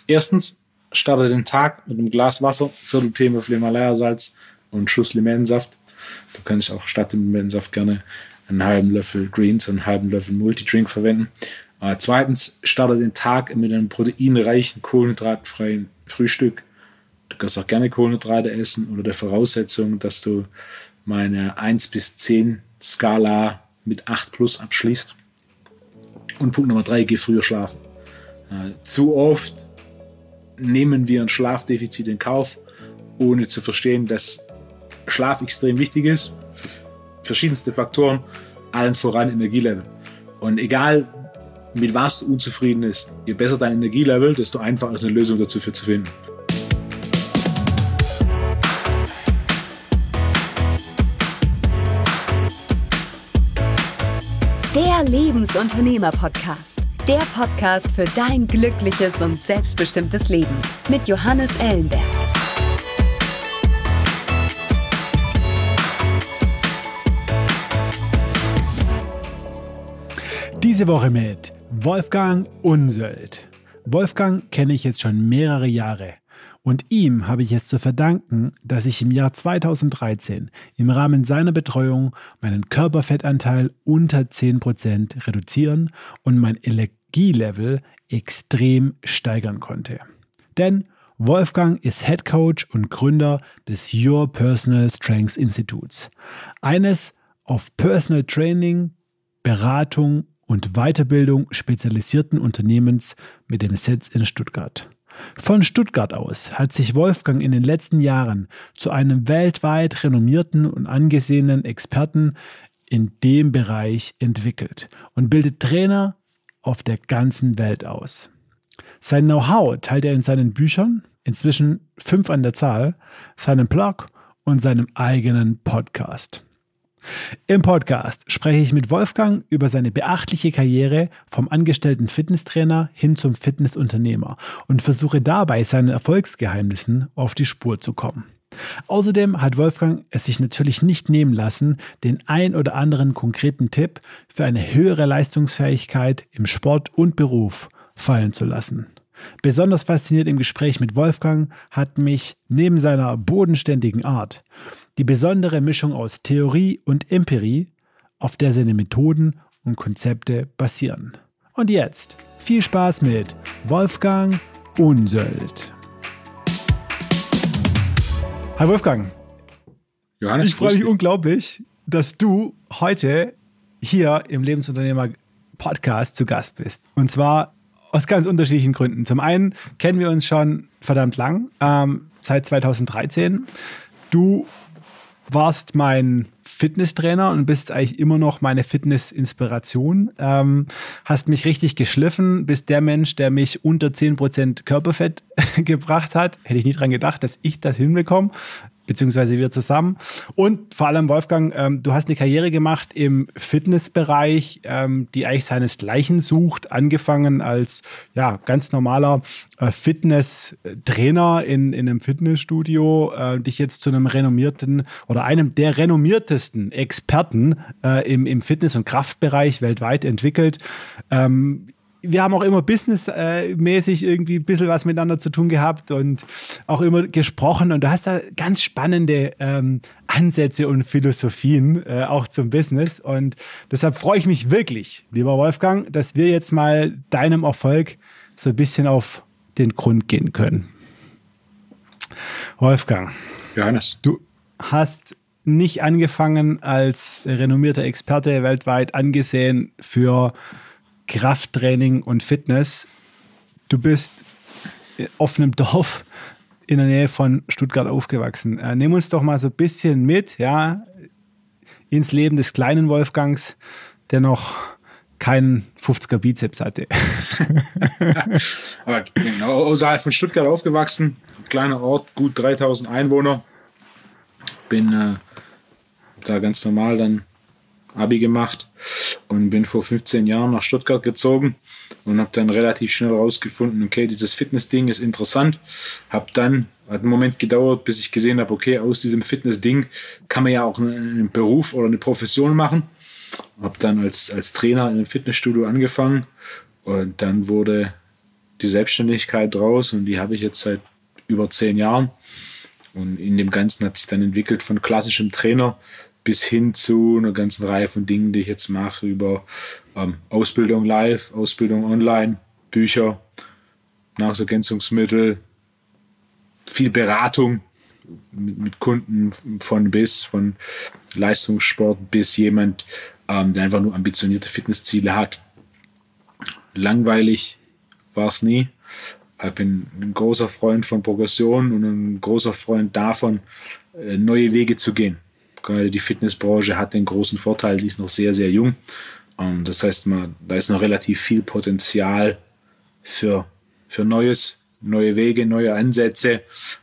Erstens, starte den Tag mit einem Glas Wasser, Viertel Teelöffel Himalaya-Salz und einen Schuss Limettensaft. Du kannst auch statt dem Limettensaft gerne einen halben Löffel Greens und einen halben Löffel Multidrink verwenden. Zweitens, starte den Tag mit einem proteinreichen, kohlenhydratfreien Frühstück. Du kannst auch gerne Kohlenhydrate essen, unter der Voraussetzung, dass du meine 1 bis 10 Skala mit 8 plus abschließt. Und Punkt Nummer 3, geh früher schlafen. Zu oft nehmen wir ein Schlafdefizit in Kauf, ohne zu verstehen, dass Schlaf extrem wichtig ist, für verschiedenste Faktoren, allen voran Energielevel. Und egal, mit was du unzufrieden bist, je besser dein Energielevel, desto einfacher ist eine Lösung dazu zu finden. Der Lebensunternehmer-Podcast. Der Podcast für dein glückliches und selbstbestimmtes Leben mit Johannes Ellenberg. Diese Woche mit Wolfgang Unsöld. Wolfgang kenne ich jetzt schon mehrere Jahre. Und ihm habe ich es zu verdanken, dass ich im Jahr 2013 im Rahmen seiner Betreuung meinen Körperfettanteil unter 10% reduzieren und mein Energielevel extrem steigern konnte. Denn Wolfgang ist Head Coach und Gründer des Your Personal Strength Instituts. Eines auf Personal Training, Beratung und Weiterbildung spezialisierten Unternehmens mit dem Sitz in Stuttgart. Von Stuttgart aus hat sich Wolfgang in den letzten Jahren zu einem weltweit renommierten und angesehenen Experten in dem Bereich entwickelt und bildet Trainer auf der ganzen Welt aus. Sein Know-how teilt er in seinen Büchern, inzwischen 5 an der Zahl, seinem Blog und seinem eigenen Podcast. Im Podcast spreche ich mit Wolfgang über seine beachtliche Karriere vom angestellten Fitnesstrainer hin zum Fitnessunternehmer und versuche dabei seinen Erfolgsgeheimnissen auf die Spur zu kommen. Außerdem hat Wolfgang es sich natürlich nicht nehmen lassen, den ein oder anderen konkreten Tipp für eine höhere Leistungsfähigkeit im Sport und Beruf fallen zu lassen. Besonders fasziniert im Gespräch mit Wolfgang hat mich neben seiner bodenständigen Art die besondere Mischung aus Theorie und Empirie, auf der seine Methoden und Konzepte basieren. Und jetzt viel Spaß mit Wolfgang Unsöld. Hi Wolfgang. Johannes, ich freue mich unglaublich, dass du heute hier im Lebensunternehmer-Podcast zu Gast bist. Und zwar aus ganz unterschiedlichen Gründen. Zum einen kennen wir uns schon verdammt lang, seit 2013. Du warst mein Fitnesstrainer und bist eigentlich immer noch meine Fitness-Inspiration. Hast mich richtig geschliffen, bist der Mensch, der mich unter 10% Körperfett gebracht hat. Hätte ich nie dran gedacht, dass ich das hinbekomme, beziehungsweise wir zusammen. Und vor allem, Wolfgang, du hast eine Karriere gemacht im Fitnessbereich, die eigentlich seinesgleichen sucht, angefangen als ganz normaler Fitnesstrainer in einem Fitnessstudio, dich jetzt zu einem renommierten oder einem der renommiertesten Experten im Fitness- und Kraftbereich weltweit entwickelt. Wir haben auch immer businessmäßig irgendwie ein bisschen was miteinander zu tun gehabt und auch immer gesprochen. Und du hast da ganz spannende Ansätze und Philosophien auch zum Business. Und deshalb freue ich mich wirklich, lieber Wolfgang, dass wir jetzt mal deinem Erfolg so ein bisschen auf den Grund gehen können. Wolfgang. Johannes. Du hast nicht angefangen als renommierter Experte weltweit angesehen für Krafttraining und Fitness. Du bist auf einem Dorf in der Nähe von Stuttgart aufgewachsen. Nimm uns doch mal so ein bisschen mit, ins Leben des kleinen Wolfgangs, der noch keinen 50er Bizeps hatte. Aber genau, außerhalb von Stuttgart aufgewachsen, kleiner Ort, gut 3000 Einwohner. Bin da ganz normal dann Abi gemacht und bin vor 15 Jahren nach Stuttgart gezogen und habe dann relativ schnell rausgefunden, okay, dieses Fitness-Ding ist interessant. Hat einen Moment gedauert, bis ich gesehen habe, okay, aus diesem Fitness-Ding kann man ja auch einen Beruf oder eine Profession machen. Habe dann als Trainer in einem Fitnessstudio angefangen und dann wurde die Selbstständigkeit draus und die habe ich jetzt seit über 10 Jahren. Und in dem Ganzen hat sich dann entwickelt von klassischem Trainer bis hin zu einer ganzen Reihe von Dingen, die ich jetzt mache, über Ausbildung live, Ausbildung online, Bücher, Nahrungsergänzungsmittel, viel Beratung mit Kunden von Leistungssport bis jemand, der einfach nur ambitionierte Fitnessziele hat. Langweilig war es nie. Ich bin ein großer Freund von Progression und ein großer Freund davon, neue Wege zu gehen. Gerade die Fitnessbranche hat den großen Vorteil, sie ist noch sehr, sehr jung. Das heißt, da ist noch relativ viel Potenzial für Neues, neue Wege, neue Ansätze.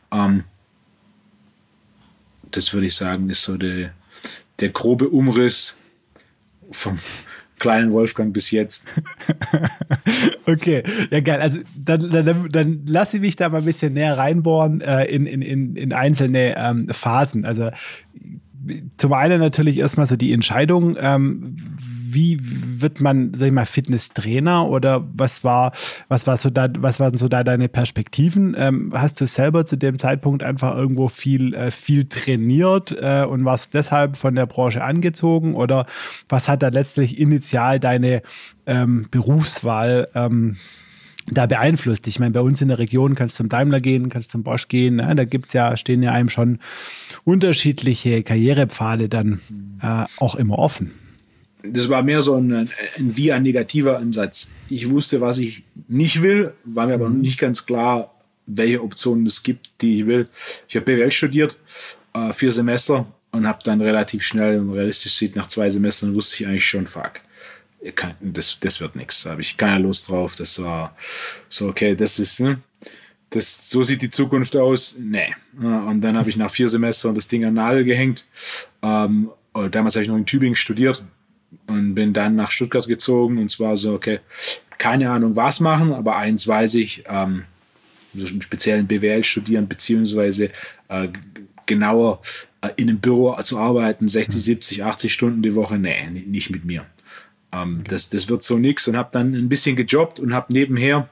Das würde ich sagen, ist so der grobe Umriss vom kleinen Wolfgang bis jetzt. Okay, ja geil. Also dann lass ich mich da mal ein bisschen näher reinbohren in einzelne Phasen. Also zum einen natürlich erstmal so die Entscheidung, wie wird man, sag ich mal, Fitnesstrainer oder was waren so da deine Perspektiven? Hast du selber zu dem Zeitpunkt einfach irgendwo viel trainiert und warst deshalb von der Branche angezogen oder was hat da letztlich initial deine Berufswahl da beeinflusst? Ich meine, bei uns in der Region kannst du zum Daimler gehen, kannst zum Bosch gehen, ne? Da stehen ja einem schon unterschiedliche Karrierepfade dann auch immer offen. Das war mehr so ein negativer Ansatz. Ich wusste, was ich nicht will, war mir aber noch nicht ganz klar, welche Optionen es gibt, die ich will. Ich habe BWL studiert, 4 Semester und habe dann relativ schnell und realistisch sieht, nach 2 Semestern wusste ich eigentlich schon, fuck, das wird nichts, da habe ich keine Lust drauf. Das war so, okay, so sieht die Zukunft aus. Nee. Und dann habe ich nach 4 Semestern das Ding an den Nagel gehängt. Damals habe ich noch in Tübingen studiert und bin dann nach Stuttgart gezogen und zwar so, okay, keine Ahnung was machen, aber eins weiß ich, so im speziellen BWL studieren, beziehungsweise genauer in einem Büro zu arbeiten, 60, 70, 80 Stunden die Woche, nee, nicht mit mir. Das wird so nix und habe dann ein bisschen gejobbt und habe nebenher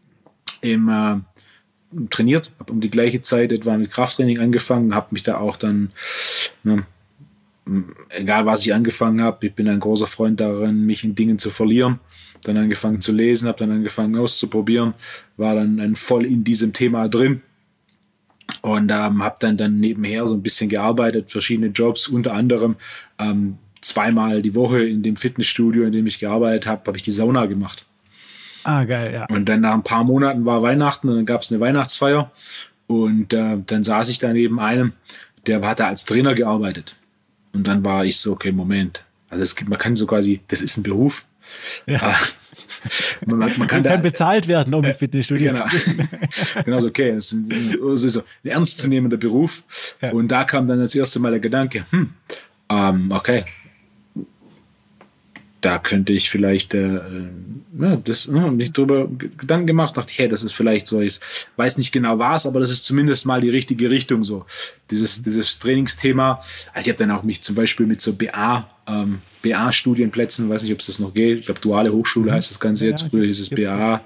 trainiert, habe um die gleiche Zeit etwa mit Krafttraining angefangen, habe mich da auch dann, egal was ich angefangen habe, ich bin ein großer Freund darin, mich in Dingen zu verlieren, dann angefangen zu lesen, habe dann angefangen auszuprobieren, war dann voll in diesem Thema drin und habe dann nebenher so ein bisschen gearbeitet, verschiedene Jobs, unter anderem 2-mal die Woche in dem Fitnessstudio, in dem ich gearbeitet habe, habe ich die Sauna gemacht. Ah, geil, ja. Und dann nach ein paar Monaten war Weihnachten und dann gab es eine Weihnachtsfeier und dann saß ich da neben einem, der hat da als Trainer gearbeitet. Und dann war ich so, okay, Moment, also man kann so quasi, das ist ein Beruf. Ja. Man kann bezahlt werden, um ins Fitnessstudio zu gehen. Genau, so, okay, das ist so ein ernstzunehmender Beruf. Ja. Und da kam dann das erste Mal der Gedanke, okay, da könnte ich vielleicht mich drüber Gedanken gemacht, dachte ich, hey, das ist vielleicht so, ich weiß nicht genau was, aber das ist zumindest mal die richtige Richtung so. Dieses Trainingsthema, also ich habe dann auch mich zum Beispiel mit so BA-Studienplätzen, weiß nicht, ob es das noch geht, ich glaube, duale Hochschule heißt das Ganze jetzt, früher hieß es BA,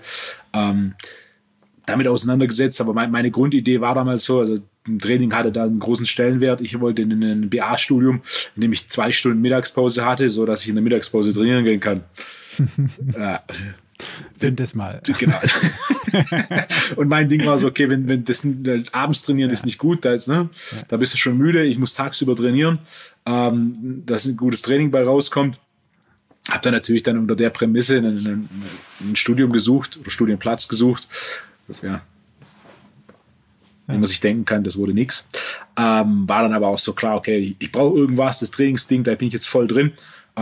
damit auseinandergesetzt, aber meine Grundidee war damals so, also im Training hatte da einen großen Stellenwert. Ich wollte in ein BA-Studium, in dem ich 2 Stunden Mittagspause hatte, so dass ich in der Mittagspause trainieren gehen kann. Find das mal. Genau. Und mein Ding war so, okay, wenn das abends trainieren ist nicht gut, da bist du schon müde, ich muss tagsüber trainieren, dass ein gutes Training bei rauskommt. Habe dann natürlich dann unter der Prämisse ein Studium gesucht oder Studienplatz gesucht. Ja. Wie man sich denken kann, das wurde nichts. War dann aber auch so klar, okay, ich brauche irgendwas, das Trainingsding, da bin ich jetzt voll drin.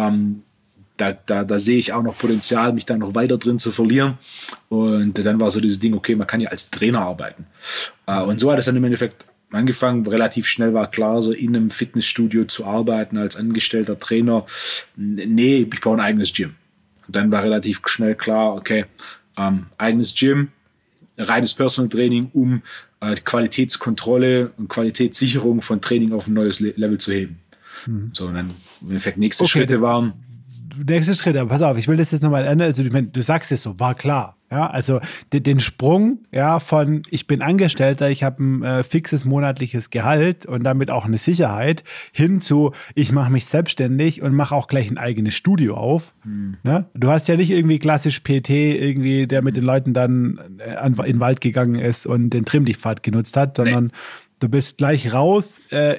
Da sehe ich auch noch Potenzial, mich da noch weiter drin zu verlieren. Und dann war so dieses Ding, okay, man kann ja als Trainer arbeiten. Und so hat es dann im Endeffekt angefangen. Relativ schnell war klar, so in einem Fitnessstudio zu arbeiten als angestellter Trainer. Nee, ich brauche ein eigenes Gym. Und dann war relativ schnell klar, okay, eigenes Gym, reines Personal Training, um Qualitätskontrolle und Qualitätssicherung von Training auf ein neues Level zu heben. So, und dann im Endeffekt nächste Schritte waren. nächster Schritt, aber pass auf, ich will das jetzt nochmal ändern. Also, ich meine, du sagst es so, war klar. Ja, also den Sprung, ja, von ich bin Angestellter, ich habe ein fixes monatliches Gehalt und damit auch eine Sicherheit, hin zu ich mache mich selbstständig und mache auch gleich ein eigenes Studio auf. Ne? Du hast ja nicht irgendwie klassisch PT, irgendwie, der mit den Leuten dann in den Wald gegangen ist und den Trimmdichtpfad genutzt hat, sondern du bist gleich raus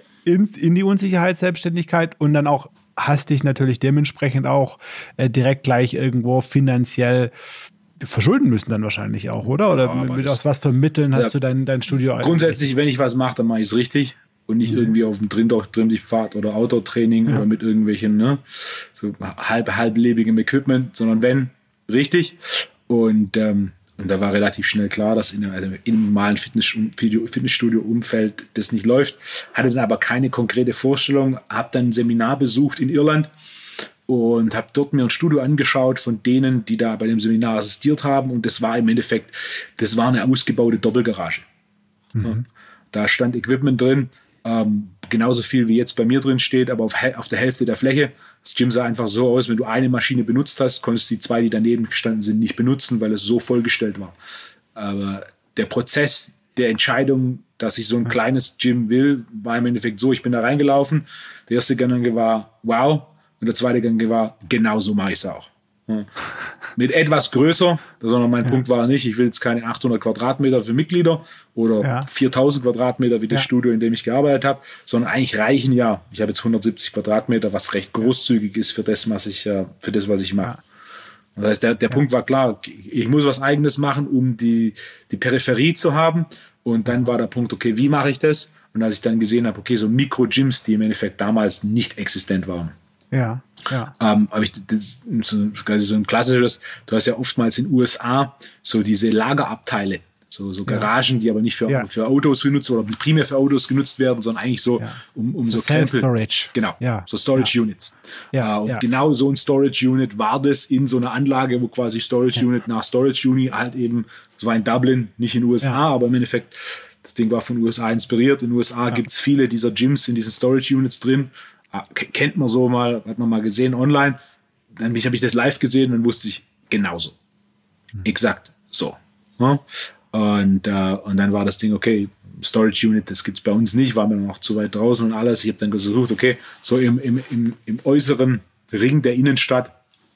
in die Unsicherheitsselbstständigkeit und dann auch hast dich natürlich dementsprechend auch direkt gleich irgendwo finanziell verschulden müssen dann wahrscheinlich auch, oder? Oder aus was für Mitteln hast du dein Studio? Grundsätzlich, wenn ich was mache, dann mache ich es richtig und nicht irgendwie auf dem Trimmdichtpfad oder Outdoor-Training oder mit irgendwelchen so halblebigem Equipment, sondern wenn, richtig. Und da war relativ schnell klar, dass in einem normalen Fitnessstudio-Umfeld das nicht läuft. Hatte dann aber keine konkrete Vorstellung, habe dann ein Seminar besucht in Irland und habe dort mir ein Studio angeschaut von denen, die da bei dem Seminar assistiert haben. Und das war im Endeffekt, das war eine ausgebaute Doppelgarage. Mhm. Da stand Equipment drin, genauso viel wie jetzt bei mir drin steht, aber auf der Hälfte der Fläche. Das Gym sah einfach so aus, wenn du eine Maschine benutzt hast, konntest du die zwei, die daneben gestanden sind, nicht benutzen, weil es so vollgestellt war. Aber der Prozess der Entscheidung, dass ich so ein kleines Gym will, war im Endeffekt so, ich bin da reingelaufen, der erste Gedanke war, wow, und der zweite Gedanke war, genau so mache ich es auch. Ja. Mit etwas größer, sondern mein Punkt war nicht, ich will jetzt keine 800 Quadratmeter für Mitglieder oder 4000 Quadratmeter wie das Studio, in dem ich gearbeitet habe, sondern eigentlich reichen ich habe jetzt 170 Quadratmeter, was recht großzügig ist für das, was ich mache. Das heißt, der Punkt war klar, ich muss was Eigenes machen, um die Peripherie zu haben, und dann war der Punkt, okay, wie mache ich das? Und als ich dann gesehen habe, okay, so Mikro-Gyms, die im Endeffekt damals nicht existent waren. Ja. Aber so ein klassisches, du hast ja oftmals in den USA so diese Lagerabteile, so Garagen, die aber nicht für Autos genutzt oder primär für Autos genutzt werden, sondern eigentlich so um so Self-Storage. Genau, so Storage Units. Und genau so ein Storage Unit war das in so einer Anlage, wo quasi Storage Unit nach Storage Unit halt eben, das war in Dublin, nicht in den USA, aber im Endeffekt, das Ding war von den USA inspiriert. In den USA gibt es viele dieser Gyms in diesen Storage Units drin. Kennt man so mal, hat man mal gesehen online. Dann habe ich das live gesehen und dann wusste ich, genauso. Exakt so. Ja? Und dann war das Ding, okay, Storage Unit, das gibt es bei uns nicht, war mir noch zu weit draußen und alles. Ich habe dann gesucht, okay, so im äußeren Ring der Innenstadt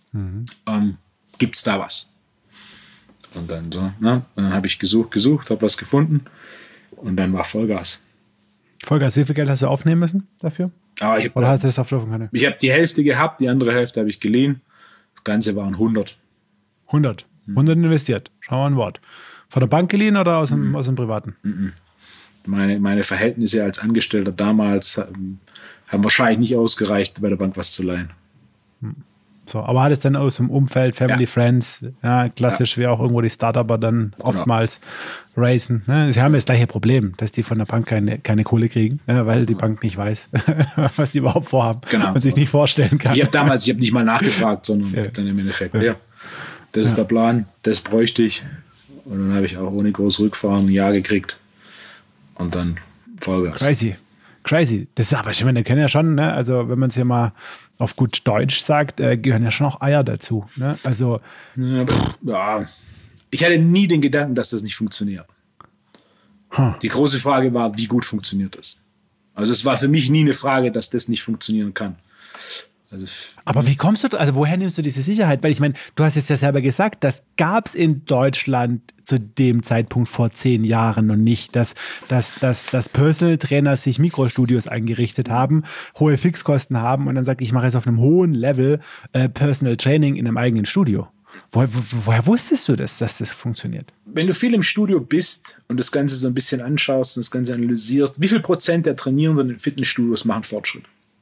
gibt es da was. Und dann so, und dann habe ich gesucht, habe was gefunden und dann war Vollgas. Vollgas, wie viel Geld hast du aufnehmen müssen dafür? Oder hast du das auf können? Ich habe die Hälfte gehabt, die andere Hälfte habe ich geliehen. Das Ganze waren 100. 100 investiert. Schau mal ein Wort. Von der Bank geliehen oder aus dem Privaten? Meine Verhältnisse als Angestellter damals haben wahrscheinlich nicht ausgereicht, bei der Bank was zu leihen. So, aber hat es dann aus dem Umfeld, Family, Friends, klassisch wie auch irgendwo die Startupper dann oftmals raisen. Ne? Sie haben das gleiche Problem, dass die von der Bank keine Kohle kriegen, weil die Bank nicht weiß, was die überhaupt vorhaben und sich nicht vorstellen kann. Ich habe nicht mal nachgefragt, sondern dann im Endeffekt, das ist der Plan, das bräuchte ich. Und dann habe ich auch ohne groß Rückfahren ein Jahr gekriegt und dann Vollgas. Crazy. Das ist aber, ich meine, da kennen ja schon, ne? Also wenn man es ja mal auf gut Deutsch sagt, gehören ja schon auch Eier dazu. Ne? Also ich hatte nie den Gedanken, dass das nicht funktioniert. Die große Frage war, wie gut funktioniert das? Also es war für mich nie eine Frage, dass das nicht funktionieren kann. Aber wie kommst du, also woher nimmst du diese Sicherheit? Weil ich meine, du hast jetzt ja selber gesagt, das gab es in Deutschland zu dem Zeitpunkt vor 10 Jahren noch nicht, dass Personal Trainer sich Mikrostudios eingerichtet haben, hohe Fixkosten haben und dann sagt, ich mache jetzt auf einem hohen Level Personal Training in einem eigenen Studio. Woher wusstest du das, dass das funktioniert? Wenn du viel im Studio bist und das Ganze so ein bisschen anschaust und das Ganze analysierst, wie viel Prozent der Trainierenden in Fitnessstudios machen Fortschritt?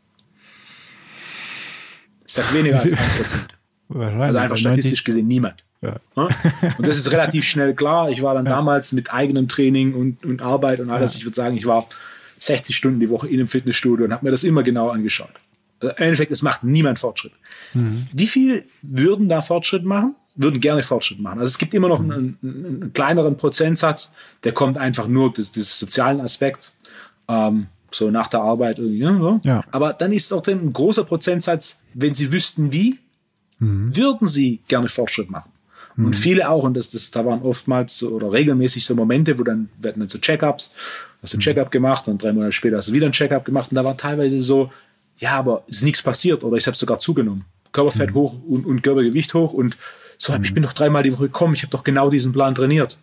Ich sage weniger als 1%. Also einfach statistisch gesehen niemand. Ja. Und das ist relativ schnell klar. Ich war dann damals mit eigenem Training und Arbeit und alles, ich würde sagen, ich war 60 Stunden die Woche in einem Fitnessstudio und habe mir das immer genau angeschaut. Also im Endeffekt, es macht niemand Fortschritt. Wie viel würden da Fortschritt machen? Würden gerne Fortschritt machen. Also es gibt immer noch einen kleineren Prozentsatz, der kommt einfach nur des sozialen Aspekts. So nach der Arbeit irgendwie. So. Ja. Aber dann ist auch ein großer Prozentsatz, wenn sie wüssten wie, würden sie gerne Fortschritt machen. Und viele auch, und da waren oftmals oder regelmäßig so Momente, wir hatten dann so Check-ups, hast du ein Check-up gemacht und 3 Monate später hast du wieder ein Check-up gemacht und da war teilweise so, ja, aber ist nichts passiert oder ich habe sogar zugenommen. Körperfett hoch und Körpergewicht hoch und so, ich bin doch 3-mal die Woche gekommen, ich habe doch genau diesen Plan trainiert.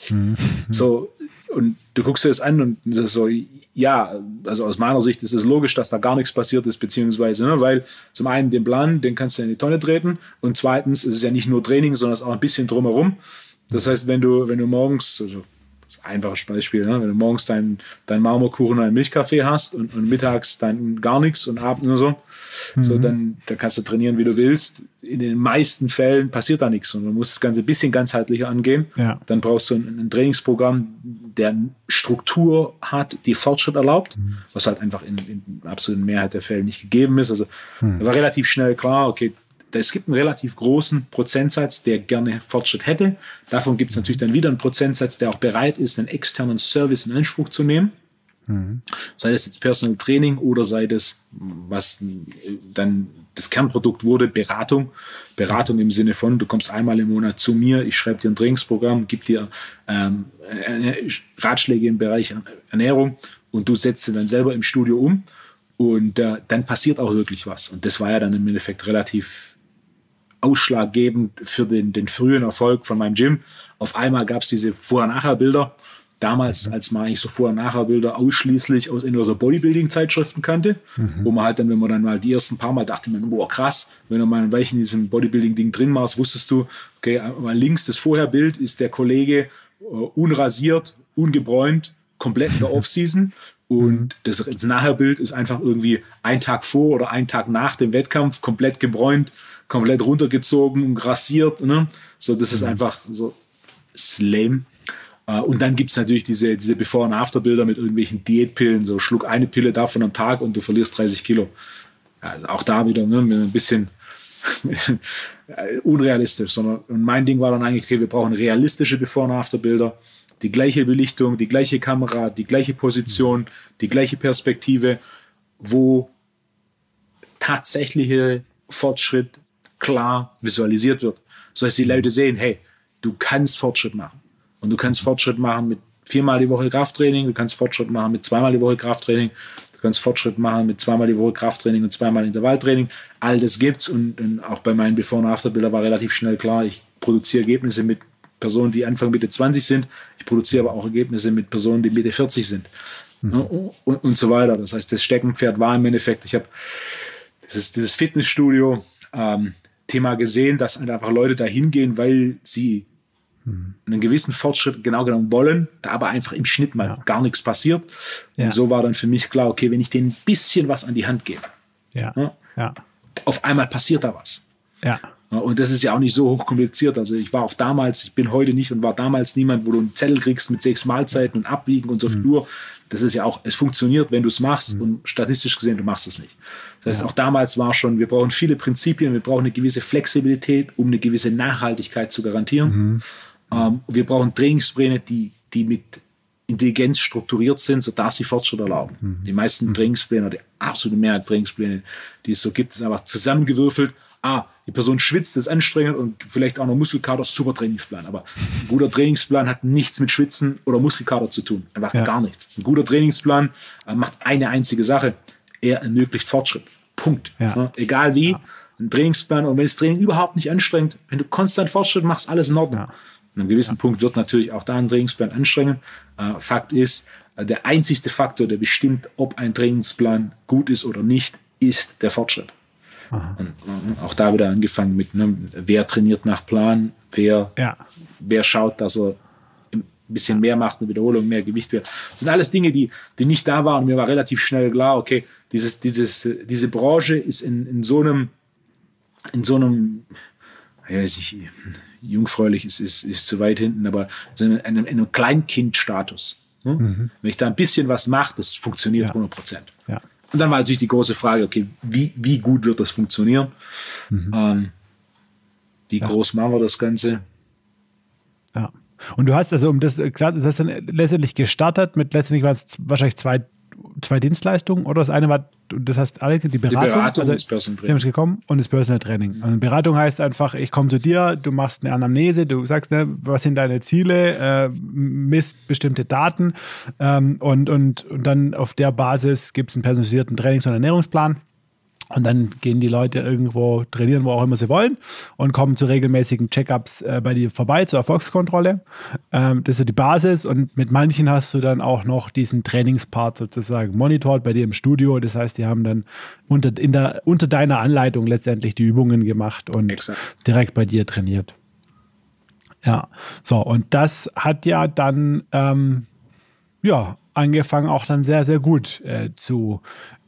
So, und du guckst dir das an und das ist so, ja, also aus meiner Sicht ist es logisch, dass da gar nichts passiert ist, beziehungsweise, weil zum einen den Plan, den kannst du in die Tonne treten und zweitens ist es ja nicht nur Training, sondern es ist auch ein bisschen drumherum. Das heißt, wenn du morgens, also das ist ein einfaches Beispiel, wenn du morgens deinen Marmorkuchen und einen Milchkaffee hast und mittags dann gar nichts und abends nur so, dann kannst du trainieren, wie du willst. In den meisten Fällen passiert da nichts und man muss das Ganze ein bisschen ganzheitlicher angehen. Ja. Dann brauchst du ein Trainingsprogramm, der Struktur hat, die Fortschritt erlaubt, was halt einfach in absoluten Mehrheit der Fälle nicht gegeben ist. Also da war relativ schnell klar, okay, es gibt einen relativ großen Prozentsatz, der gerne Fortschritt hätte. Davon gibt es natürlich dann wieder einen Prozentsatz, der auch bereit ist, einen externen Service in Anspruch zu nehmen. Sei das jetzt Personal Training oder sei das, was dann das Kernprodukt wurde, Beratung. Beratung im Sinne von, du kommst einmal im Monat zu mir, ich schreibe dir ein Trainingsprogramm, gebe dir Ratschläge im Bereich Ernährung und du setzt sie dann selber im Studio um und dann passiert auch wirklich was. Und das war ja dann im Endeffekt relativ ausschlaggebend für den frühen Erfolg von meinem Gym. Auf einmal gab es diese Vorher-Nachher-Bilder. Damals, als man eigentlich so Vorher-Nachher-Bilder ausschließlich aus so Bodybuilding-Zeitschriften kannte, wo man halt dann, wenn man dann mal die ersten paar Mal dachte, man, boah, krass, wenn du mal ein Weilchen in diesem Bodybuilding-Ding drin warst, wusstest du, okay, mal links das Vorherbild ist der Kollege unrasiert, ungebräunt, komplett in der Off-Season und das Nachherbild ist einfach irgendwie ein Tag vor oder ein Tag nach dem Wettkampf, komplett gebräunt, komplett runtergezogen und rasiert, ne? So, das ist einfach so lame. Und dann gibt es natürlich diese Before- und After-Bilder mit irgendwelchen Diätpillen, so schluck eine Pille davon am Tag und du verlierst 30 Kilo. Ja, also auch da wieder ein bisschen unrealistisch. Und mein Ding war dann eigentlich, okay, wir brauchen realistische Before- und After-Bilder, die gleiche Belichtung, die gleiche Kamera, die gleiche Position, die gleiche Perspektive, wo tatsächliche Fortschritt klar visualisiert wird. So dass die Leute sehen, hey, du kannst Fortschritt machen. Und du kannst Fortschritt machen mit 4-mal die Woche Krafttraining, du kannst Fortschritt machen mit 2-mal die Woche Krafttraining, du kannst Fortschritt machen mit 2-mal die Woche Krafttraining und 2-mal Intervalltraining. All das gibt's und auch bei meinen Before- und After-Bildern war relativ schnell klar, ich produziere Ergebnisse mit Personen, die Anfang Mitte 20 sind. Ich produziere aber auch Ergebnisse mit Personen, die Mitte 40 sind. Und so weiter. Das heißt, das Steckenpferd war im Endeffekt, ich habe dieses Fitnessstudio Thema gesehen, dass einfach Leute da hingehen, weil sie einen gewissen Fortschritt genau genommen wollen, da aber einfach im Schnitt mal gar nichts passiert. Und so war dann für mich klar, okay, wenn ich denen ein bisschen was an die Hand gebe, auf einmal passiert da was. Ja. Und das ist ja auch nicht so hochkompliziert. Also ich bin heute nicht und war damals niemand, wo du einen Zettel kriegst mit 6 Mahlzeiten und Abwiegen und so viel Uhr. Das ist ja auch, es funktioniert, wenn du es machst und statistisch gesehen, du machst es nicht. Das heißt, auch damals war schon, wir brauchen viele Prinzipien, wir brauchen eine gewisse Flexibilität, um eine gewisse Nachhaltigkeit zu garantieren. Wir brauchen Trainingspläne, die mit Intelligenz strukturiert sind, sodass sie Fortschritt erlauben. Die meisten Trainingspläne, die absolute Mehrheit Trainingspläne, die es so gibt, ist einfach zusammengewürfelt. Die Person schwitzt, ist anstrengend und vielleicht auch noch Muskelkater, super Trainingsplan. Aber ein guter Trainingsplan hat nichts mit Schwitzen oder Muskelkater zu tun. Einfach gar nichts. Ein guter Trainingsplan macht eine einzige Sache. Er ermöglicht Fortschritt. Punkt. Egal wie. Ein Trainingsplan, und wenn das Training überhaupt nicht anstrengt, wenn du konstant Fortschritt machst, alles in Ordnung. An einem gewissen Punkt wird natürlich auch da ein Trainingsplan anstrengend. Fakt ist, der einzigste Faktor, der bestimmt, ob ein Trainingsplan gut ist oder nicht, ist der Fortschritt. Und auch da wieder angefangen mit, wer trainiert nach Plan, wer schaut, dass er ein bisschen mehr macht, eine Wiederholung, mehr Gewicht wird. Das sind alles Dinge, die nicht da waren. Mir war relativ schnell klar, okay, diese Branche ist in so einem ich weiß nicht, jungfräulich ist zu weit hinten, aber in einem Kleinkindstatus. Wenn ich da ein bisschen was mache, das funktioniert 100%. Ja. Und dann war natürlich die große Frage, okay, wie gut wird das funktionieren? Wie groß machen wir das Ganze? Ja. Und du hast also, du hast dann letztendlich gestartet mit letztendlich waren es wahrscheinlich 2 zwei Dienstleistungen oder das eine war, das heißt, alle die Beratung und das Personal Training. Gekommen und das Personal Training. Also Beratung heißt einfach, ich komme zu dir, du machst eine Anamnese, du sagst, ne, was sind deine Ziele, misst bestimmte Daten und dann auf der Basis gibt es einen personalisierten Trainings- und Ernährungsplan. Und dann gehen die Leute irgendwo trainieren, wo auch immer sie wollen und kommen zu regelmäßigen Check-ups bei dir vorbei, zur Erfolgskontrolle. Das ist so die Basis und mit manchen hast du dann auch noch diesen Trainingspart sozusagen monitort bei dir im Studio. Das heißt, die haben dann unter deiner Anleitung letztendlich die Übungen gemacht und direkt bei dir trainiert. Ja, so und das hat ja dann angefangen auch dann sehr, sehr gut zu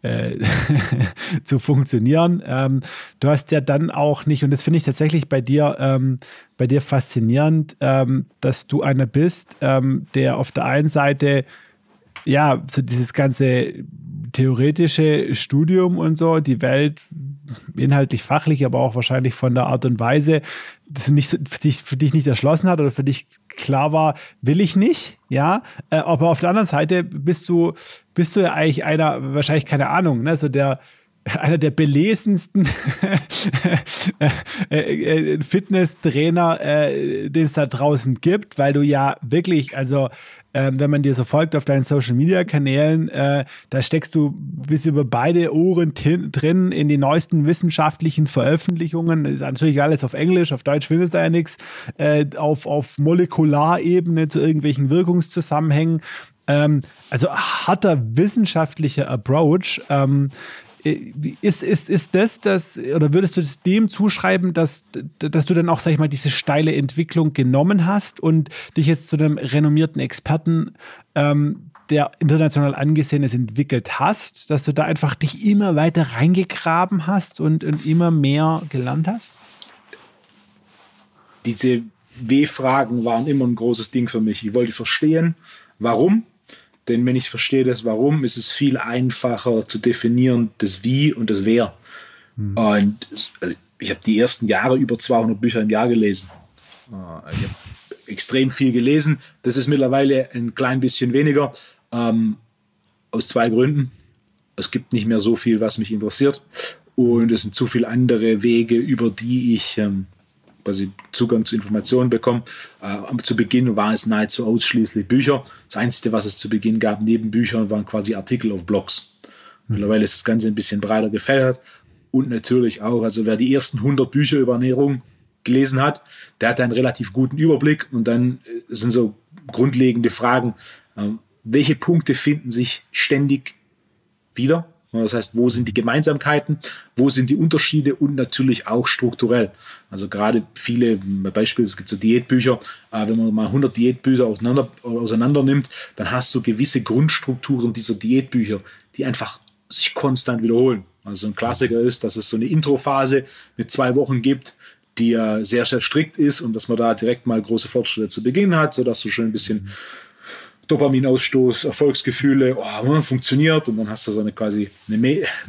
funktionieren. Du hast ja dann auch nicht, und das finde ich tatsächlich bei dir faszinierend, dass du einer bist, der auf der einen Seite so dieses ganze theoretische Studium und so, die Welt inhaltlich, fachlich, aber auch wahrscheinlich von der Art und Weise, das nicht für dich nicht erschlossen hat oder für dich klar war, will ich nicht, ja, aber auf der anderen Seite bist du ja eigentlich einer, wahrscheinlich keine Ahnung, ne, so einer der belesensten Fitnesstrainer, den es da draußen gibt, weil du ja wirklich, also wenn man dir so folgt auf deinen Social-Media-Kanälen, da steckst du bis über beide Ohren drin in die neuesten wissenschaftlichen Veröffentlichungen. Das ist natürlich alles auf Englisch, auf Deutsch findest du ja nichts. Auf Molekularebene zu irgendwelchen Wirkungszusammenhängen. Also harter wissenschaftlicher Approach. Ist das, oder würdest du das dem zuschreiben, dass du dann auch, sag ich mal, diese steile Entwicklung genommen hast und dich jetzt zu einem renommierten Experten, der international angesehen ist, entwickelt hast, dass du da einfach dich immer weiter reingegraben hast und immer mehr gelernt hast? Diese W-Fragen waren immer ein großes Ding für mich. Ich wollte verstehen, warum. Denn wenn ich verstehe das Warum, ist es viel einfacher zu definieren, das Wie und das Wer. Und ich habe die ersten Jahre über 200 Bücher im Jahr gelesen. Ich habe extrem viel gelesen. Das ist mittlerweile ein klein bisschen weniger. Aus zwei Gründen. Es gibt nicht mehr so viel, was mich interessiert. Und es sind zu viele andere Wege, über die ich quasi Zugang zu Informationen bekommen. Zu Beginn war es nahezu ausschließlich Bücher. Das Einzige, was es zu Beginn gab, neben Büchern, waren quasi Artikel auf Blogs. Mittlerweile ist das Ganze ein bisschen breiter gefächert. Und natürlich auch, also wer die ersten 100 Bücher über Ernährung gelesen hat, der hat einen relativ guten Überblick. Und dann sind so grundlegende Fragen, welche Punkte finden sich ständig wieder? Das heißt, wo sind die Gemeinsamkeiten, wo sind die Unterschiede und natürlich auch strukturell. Also gerade viele Beispiele, es gibt so Diätbücher, wenn man mal 100 Diätbücher auseinander nimmt, dann hast du gewisse Grundstrukturen dieser Diätbücher, die einfach sich konstant wiederholen. Also ein Klassiker ist, dass es so eine Introphase mit 2 Wochen gibt, die sehr, sehr strikt ist und dass man da direkt mal große Fortschritte zu Beginn hat, sodass du schon ein bisschen Dopaminausstoß, Erfolgsgefühle, funktioniert und dann hast du so eine quasi ein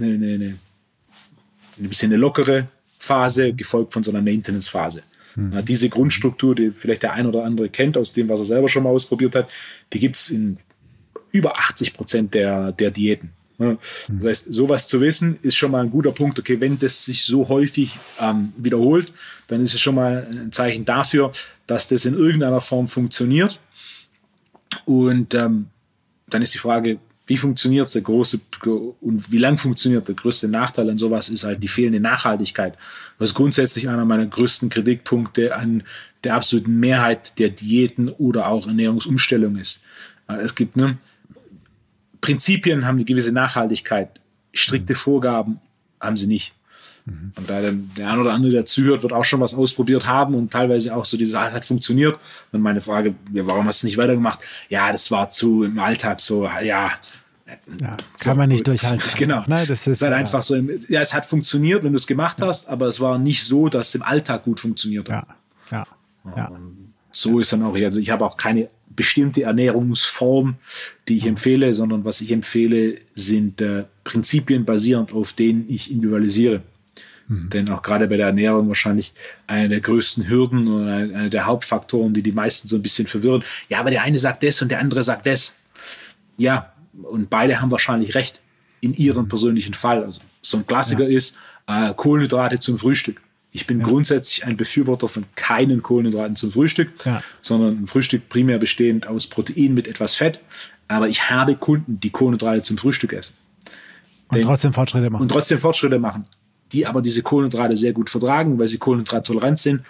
bisschen eine lockere Phase, gefolgt von so einer Maintenance-Phase. Diese Grundstruktur, die vielleicht der ein oder andere kennt aus dem, was er selber schon mal ausprobiert hat, die gibt es in über 80% der Diäten. Das heißt, sowas zu wissen, ist schon mal ein guter Punkt. Okay, wenn das sich so häufig wiederholt, dann ist es schon mal ein Zeichen dafür, dass das in irgendeiner Form funktioniert. Und dann ist die Frage, wie funktioniert es, und wie lang funktioniert. Der größte Nachteil an sowas ist halt die fehlende Nachhaltigkeit. Das ist grundsätzlich einer meiner größten Kritikpunkte an der absoluten Mehrheit der Diäten oder auch Ernährungsumstellung ist. Es gibt Prinzipien haben eine gewisse Nachhaltigkeit, strikte Vorgaben haben sie nicht. Und da der ein oder andere, der zuhört, wird auch schon was ausprobiert haben und teilweise auch so diese hat funktioniert. Und meine Frage, warum hast du nicht weitergemacht? Ja, das war im Alltag so, ja, kann man nicht durchhalten. Genau. Ne? Das ist halt einfach so, es hat funktioniert, wenn du es gemacht hast, aber es war nicht so, dass es im Alltag gut funktioniert hat. Ja. So ist dann auch hier. Also ich habe auch keine bestimmte Ernährungsform, die ich empfehle, sondern was ich empfehle, sind Prinzipien basierend, auf denen ich individualisiere. Denn auch gerade bei der Ernährung wahrscheinlich eine der größten Hürden oder einer der Hauptfaktoren, die die meisten so ein bisschen verwirren. Ja, aber der eine sagt das und der andere sagt das. Ja, und beide haben wahrscheinlich recht in ihrem persönlichen Fall. Also so ein Klassiker ist Kohlenhydrate zum Frühstück. Ich bin grundsätzlich ein Befürworter von keinen Kohlenhydraten zum Frühstück, sondern ein Frühstück primär bestehend aus Protein mit etwas Fett. Aber ich habe Kunden, die Kohlenhydrate zum Frühstück essen. Und trotzdem Fortschritte machen. Die aber diese Kohlenhydrate sehr gut vertragen, weil sie kohlenhydrattolerant sind.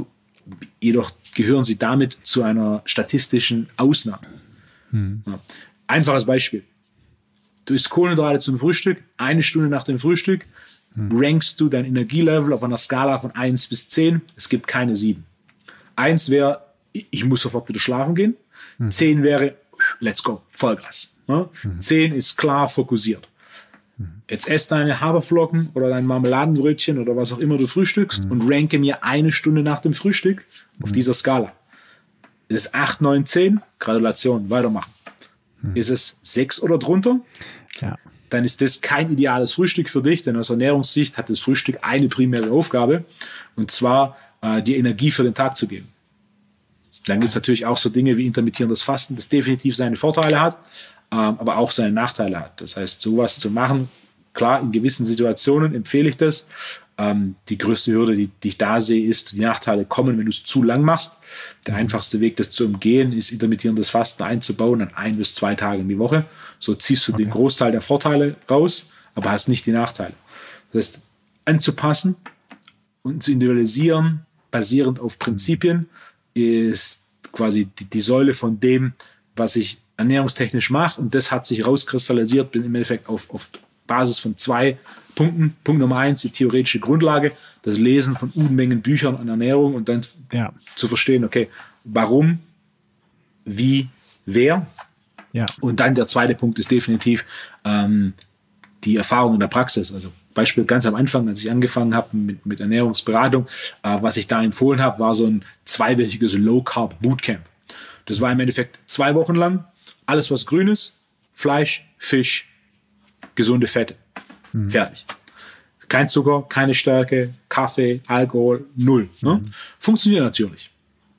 Jedoch gehören sie damit zu einer statistischen Ausnahme. Ja. Einfaches Beispiel. Du isst Kohlenhydrate zum Frühstück, 1 Stunde nach dem Frühstück rankst du dein Energielevel auf einer Skala von 1 bis 10. Es gibt keine 7. 1 wäre, ich muss sofort wieder schlafen gehen. 10 wäre, let's go, Vollgas. 10 ist klar fokussiert. Jetzt ess deine Haferflocken oder dein Marmeladenbrötchen oder was auch immer du frühstückst und ranke mir 1 Stunde nach dem Frühstück auf dieser Skala. Ist es 8, 9, 10? Gratulation, weitermachen. Ist es 6 oder drunter? Dann ist das kein ideales Frühstück für dich, denn aus Ernährungssicht hat das Frühstück eine primäre Aufgabe, und zwar die Energie für den Tag zu geben. Dann gibt es natürlich auch so Dinge wie intermittierendes Fasten, das definitiv seine Vorteile hat, aber auch seine Nachteile hat. Das heißt, sowas zu machen, klar, in gewissen Situationen empfehle ich das. Die größte Hürde, die ich da sehe, ist, die Nachteile kommen, wenn du es zu lang machst. Der einfachste Weg, das zu umgehen, ist, intermittierendes Fasten einzubauen an 1 bis 2 Tagen die Woche. So ziehst du den Großteil der Vorteile raus, aber hast nicht die Nachteile. Das heißt, anzupassen und zu individualisieren, basierend auf Prinzipien, ist quasi die Säule von dem, was ich ernährungstechnisch mache. Und das hat sich rauskristallisiert, bin im Endeffekt auf Basis von 2 Punkten. Punkt Nummer 1, die theoretische Grundlage, das Lesen von Unmengen Büchern an Ernährung und dann zu verstehen, okay, warum, wie, wer. Und dann der zweite Punkt ist definitiv die Erfahrung in der Praxis. Also Beispiel ganz am Anfang, als ich angefangen habe mit Ernährungsberatung, was ich da empfohlen habe, war so ein 2-wöchiges Low-Carb-Bootcamp. Das war im Endeffekt 2 Wochen lang, alles was grün ist, Fleisch, Fisch, gesunde Fette. Fertig. Kein Zucker, keine Stärke, Kaffee, Alkohol, 0. Ne? Funktioniert natürlich.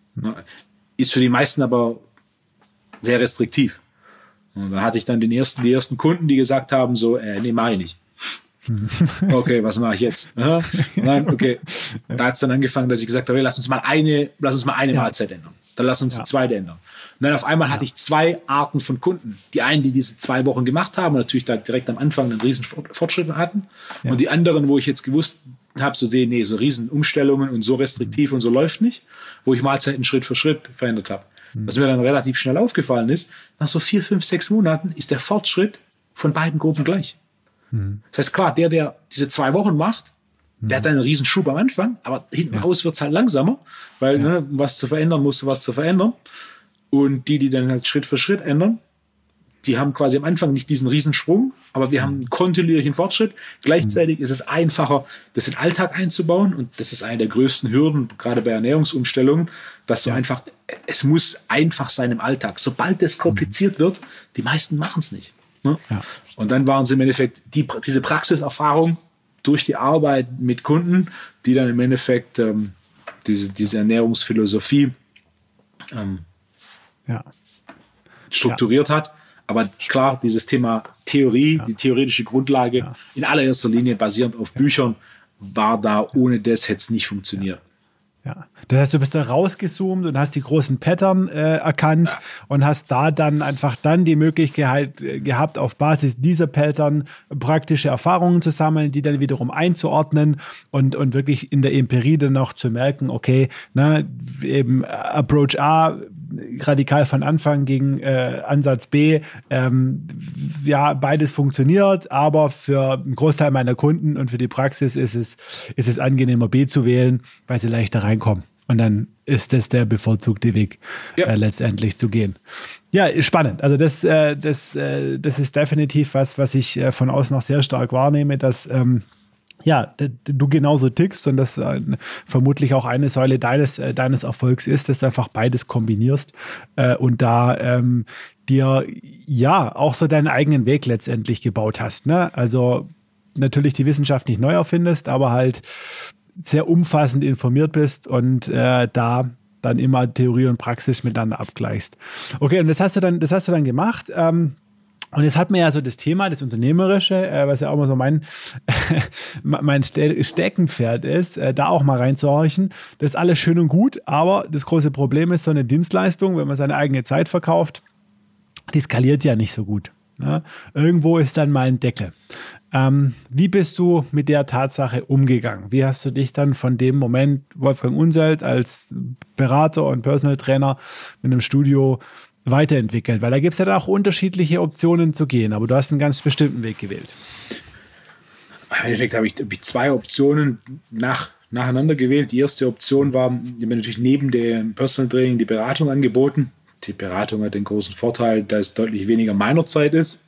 Ist für die meisten aber sehr restriktiv. Und da hatte ich dann die ersten Kunden, die gesagt haben, so, nee, mach ich nicht. Okay, was mache ich jetzt? Und dann, okay, da hat es dann angefangen, dass ich gesagt habe, hey, lass uns mal eine Mahlzeit ändern. Dann lass uns die zweite ändern. Und dann auf einmal hatte ich 2 Arten von Kunden. Die einen, die diese 2 Wochen gemacht haben und natürlich da direkt am Anfang einen riesen Fortschritt hatten. Und die anderen, wo ich jetzt gewusst habe, so riesen Umstellungen und so restriktiv und so läuft nicht, wo ich Mahlzeiten Schritt für Schritt verändert habe. Was mir dann relativ schnell aufgefallen ist, nach so 4, 5, 6 Monaten ist der Fortschritt von beiden Gruppen gleich. Das heißt, klar, der diese 2 Wochen macht, der hat einen riesen Schub am Anfang, aber hinten raus wird es halt langsamer, weil um was zu verändern, musst du was zu verändern. Und die dann halt Schritt für Schritt ändern, die haben quasi am Anfang nicht diesen Riesensprung, aber wir haben einen kontinuierlichen Fortschritt. Gleichzeitig ist es einfacher, das in den Alltag einzubauen, und das ist eine der größten Hürden, gerade bei Ernährungsumstellungen, dass so einfach, es muss einfach sein im Alltag. Sobald es kompliziert wird, die meisten machen es nicht. Ne? Und dann waren es im Endeffekt diese Praxiserfahrung durch die Arbeit mit Kunden, die dann im Endeffekt diese Ernährungsphilosophie strukturiert hat. Aber klar, dieses Thema Theorie, die theoretische Grundlage, in allererster Linie basierend auf Büchern, war da, ohne das hätte es nicht funktioniert. Das heißt, du bist da rausgezoomt und hast die großen Pattern erkannt und hast da dann einfach die Möglichkeit gehabt, auf Basis dieser Pattern praktische Erfahrungen zu sammeln, die dann wiederum einzuordnen und wirklich in der Empirie dann auch zu merken, okay, eben Approach A, radikal von Anfang gegen Ansatz B, beides funktioniert, aber für einen Großteil meiner Kunden und für die Praxis ist es angenehmer, B zu wählen, weil sie leichter reinkommen. Und dann ist das der bevorzugte Weg, letztendlich zu gehen. Ja, spannend. Also das ist definitiv was ich von außen noch sehr stark wahrnehme, dass du genauso tickst und das vermutlich auch eine Säule deines Erfolgs ist, dass du einfach beides kombinierst und da dir auch so deinen eigenen Weg letztendlich gebaut hast. Ne? Also natürlich die Wissenschaft nicht neu erfindest, aber halt sehr umfassend informiert bist und da dann immer Theorie und Praxis miteinander abgleichst. Okay, und das hast du dann gemacht. Und jetzt hat man ja so das Thema, das Unternehmerische, was ja auch mal so mein Steckenpferd ist, da auch mal reinzuhorchen. Das ist alles schön und gut, aber das große Problem ist, so eine Dienstleistung, wenn man seine eigene Zeit verkauft, die skaliert ja nicht so gut. Ne? Irgendwo ist dann mal ein Deckel. Wie bist du mit der Tatsache umgegangen? Wie hast du dich dann von dem Moment, Wolfgang Unseld als Berater und Personal Trainer mit einem Studio weiterentwickelt? Weil da gibt es ja dann auch unterschiedliche Optionen zu gehen, aber du hast einen ganz bestimmten Weg gewählt. Im Endeffekt habe ich 2 Optionen nacheinander gewählt. Die erste Option war, ich habe natürlich neben dem Personal Training die Beratung angeboten. Die Beratung hat den großen Vorteil, dass es deutlich weniger meiner Zeit ist.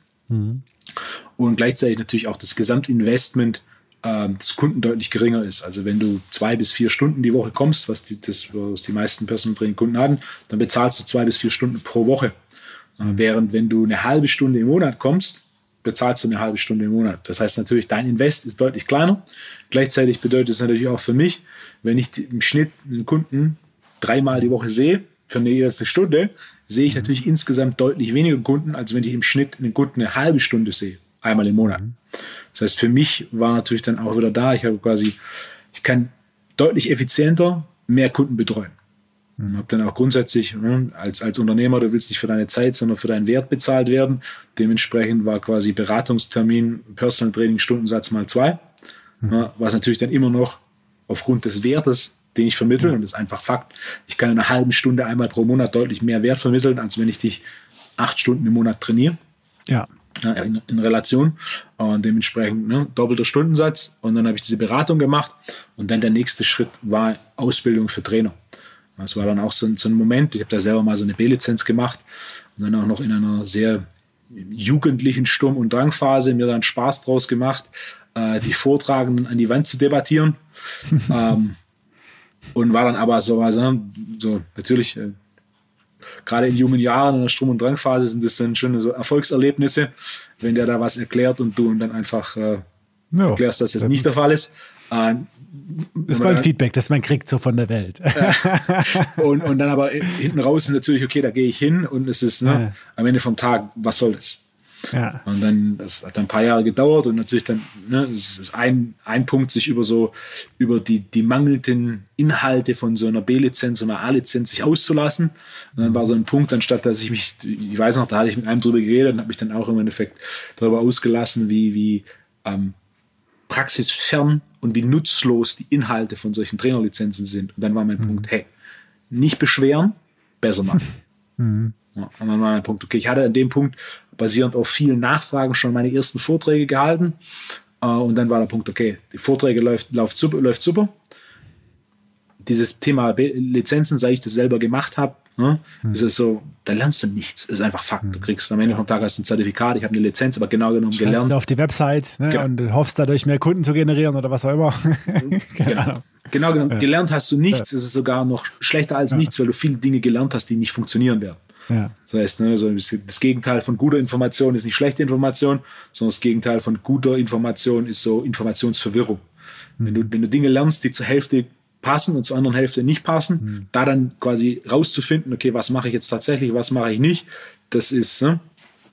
Und gleichzeitig natürlich auch das Gesamtinvestment des Kunden deutlich geringer ist. Also wenn du 2 bis 4 Stunden die Woche kommst, was die meisten Personal Training Kunden hatten, dann bezahlst du 2 bis 4 Stunden pro Woche. Während wenn du eine halbe Stunde im Monat kommst, bezahlst du eine halbe Stunde im Monat. Das heißt natürlich, dein Invest ist deutlich kleiner. Gleichzeitig bedeutet es natürlich auch für mich, wenn ich im Schnitt einen Kunden 3-mal die Woche sehe, für eine erste Stunde, sehe ich natürlich insgesamt deutlich weniger Kunden, als wenn ich im Schnitt einen Kunden eine halbe Stunde sehe, einmal im Monat. Das heißt, für mich war natürlich dann auch wieder da, ich kann deutlich effizienter mehr Kunden betreuen. Und habe dann auch grundsätzlich, als Unternehmer, du willst nicht für deine Zeit, sondern für deinen Wert bezahlt werden. Dementsprechend war quasi Beratungstermin, Personal Training, Stundensatz mal 2. Was natürlich dann immer noch aufgrund des Wertes, den ich vermittle, und das ist einfach Fakt, ich kann in einer halben Stunde einmal pro Monat deutlich mehr Wert vermitteln, als wenn ich dich 8 Stunden im Monat trainiere. Ja. In Relation. Und dementsprechend doppelter Stundensatz. Und dann habe ich diese Beratung gemacht. Und dann der nächste Schritt war Ausbildung für Trainer. Das war dann auch so ein Moment, ich habe da selber mal so eine B-Lizenz gemacht und dann auch noch in einer sehr jugendlichen Sturm- und Drangphase mir dann Spaß draus gemacht, die Vortragenden an die Wand zu debattieren. Und war dann aber so natürlich, gerade in jungen Jahren in der Sturm- und Drangphase sind das dann schon so Erfolgserlebnisse, wenn der da was erklärt und du dann einfach erklärst, dass das nicht der Fall ist. Das ist mein Feedback, das man kriegt so von der Welt. Und dann aber hinten raus ist natürlich, okay, da gehe ich hin und es ist am Ende vom Tag, was soll das? Ja. Und dann, das hat dann ein paar Jahre gedauert und natürlich dann, es ist ein Punkt, sich über die mangelnden Inhalte von so einer B-Lizenz oder einer A-Lizenz sich auszulassen. Und dann war so ein Punkt, anstatt dass ich weiß noch, da hatte ich mit einem drüber geredet und habe mich dann auch im Endeffekt darüber ausgelassen, wie praxisfern und wie nutzlos die Inhalte von solchen Trainerlizenzen sind. Und dann war mein Punkt, hey, nicht beschweren, besser machen. Ja, und dann war mein Punkt, okay, ich hatte an dem Punkt, basierend auf vielen Nachfragen, schon meine ersten Vorträge gehalten. Und dann war der Punkt, okay, die Vorträge läuft super. Dieses Thema Lizenzen, seit ich das selber gemacht habe, ist es so, da lernst du nichts. Das ist einfach Fakt. Du kriegst am Ende vom Tag hast du ein Zertifikat, ich habe eine Lizenz, aber genau genommen gelernt. Du auf die Website und du hoffst dadurch mehr Kunden zu generieren oder was auch immer. Genau genommen, gelernt hast du nichts. Es ist sogar noch schlechter als nichts, weil du viele Dinge gelernt hast, die nicht funktionieren werden. Ja. Das heißt, das Gegenteil von guter Information ist nicht schlechte Information, sondern das Gegenteil von guter Information ist so Informationsverwirrung. Wenn du Dinge lernst, die zur Hälfte passen und zur anderen Hälfte nicht passen, da dann quasi rauszufinden, okay, was mache ich jetzt tatsächlich, was mache ich nicht, das ist, und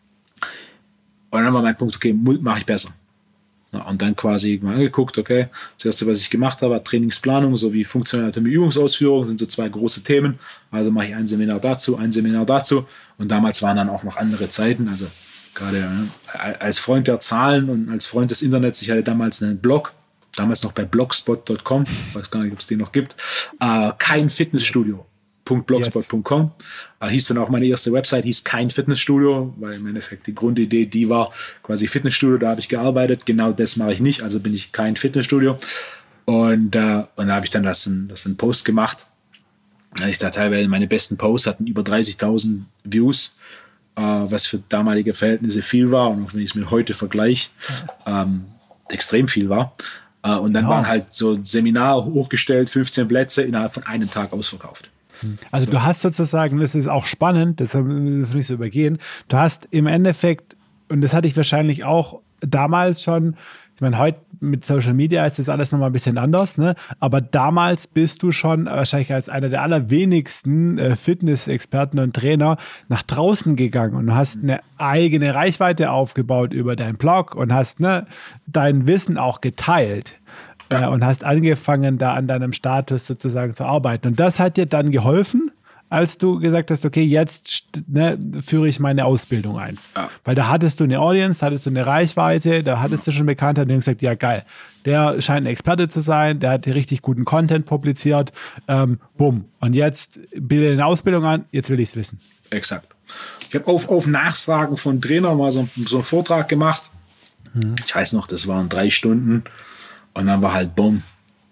dann war mein Punkt, okay, mache ich besser. Ja, und dann quasi mal angeguckt, okay, das erste, was ich gemacht habe, war Trainingsplanung sowie funktionelle Übungsausführung, sind so 2 große Themen, also mache ich ein Seminar dazu und damals waren dann auch noch andere Zeiten, also gerade als Freund der Zahlen und als Freund des Internets, ich hatte damals einen Blog, damals noch bei blogspot.com, weiß gar nicht, ob es den noch gibt, kein Fitnessstudio.blogspot.com, hieß dann auch meine erste Website, hieß kein Fitnessstudio, weil im Endeffekt die Grundidee, die war quasi Fitnessstudio, da habe ich gearbeitet, genau das mache ich nicht, also bin ich kein Fitnessstudio und da habe ich dann das einen Post gemacht, ich da teilweise meine besten Posts hatten über 30.000 Views, was für damalige Verhältnisse viel war und auch wenn ich es mit heute vergleiche, extrem viel war. Und dann waren halt so Seminare hochgestellt, 15 Plätze innerhalb von einem Tag ausverkauft. Also du hast sozusagen, das ist auch spannend, das will ich nicht so übergehen, du hast im Endeffekt, und das hatte ich wahrscheinlich auch damals schon, ich meine, heute mit Social Media ist das alles nochmal ein bisschen anders, ne? Aber damals bist du schon wahrscheinlich als einer der allerwenigsten Fitnessexperten und Trainer nach draußen gegangen und hast eine eigene Reichweite aufgebaut über deinen Blog und hast dein Wissen auch geteilt. Und hast angefangen, da an deinem Status sozusagen zu arbeiten. Und das hat dir dann geholfen, als du gesagt hast, okay, jetzt führe ich meine Ausbildung ein. Ja. Weil da hattest du eine Audience, da hattest du eine Reichweite, da hattest du schon Bekannte und du hast gesagt, ja geil, der scheint ein Experte zu sein, der hat hier richtig guten Content publiziert, bumm. Und jetzt bilde eine Ausbildung an, jetzt will ich es wissen. Exakt. Ich habe auf Nachfragen von Trainern mal so einen Vortrag gemacht. Ich weiß noch, das waren 3 Stunden und dann war halt bumm.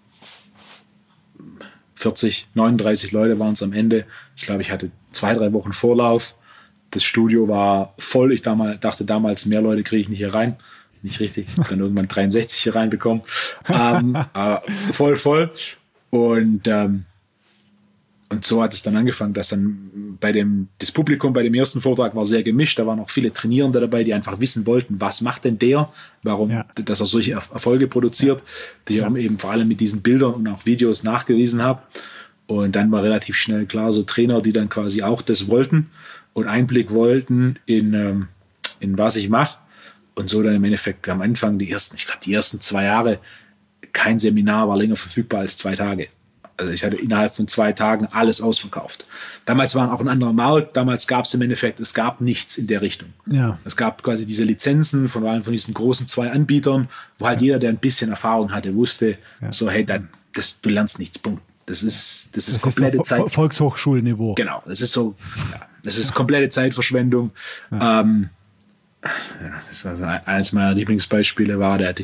39 Leute waren es am Ende. Ich glaube, ich hatte 2-3 Wochen Vorlauf. Das Studio war voll. Ich dachte damals, mehr Leute kriege ich nicht hier rein. Nicht richtig. Ich habe dann irgendwann 63 hier reinbekommen. Aber voll. Und so hat es dann angefangen, dass dann das Publikum bei dem ersten Vortrag war sehr gemischt. Da waren auch viele Trainierende dabei, die einfach wissen wollten, was macht denn der, warum, dass er solche Erfolge produziert, die ich eben vor allem mit diesen Bildern und auch Videos nachgewiesen habe. Und dann war relativ schnell klar, so Trainer, die dann quasi auch das wollten und Einblick wollten in was ich mache. Und so dann im Endeffekt am Anfang die ersten 2 Jahre, kein Seminar war länger verfügbar als 2 Tage. Also ich hatte innerhalb von 2 Tagen alles ausverkauft. Damals war auch ein anderer Markt. Damals gab es im Endeffekt, es gab nichts in der Richtung. Ja. Es gab quasi diese Lizenzen von diesen großen 2 Anbietern, wo halt jeder, der ein bisschen Erfahrung hatte, wusste, so hey, du lernst nichts, Punkt. Das ist komplette Zeit. Volkshochschulniveau. Genau, das ist so, das ist komplette Zeitverschwendung. Ja. Das war eines meiner Lieblingsbeispiele war, der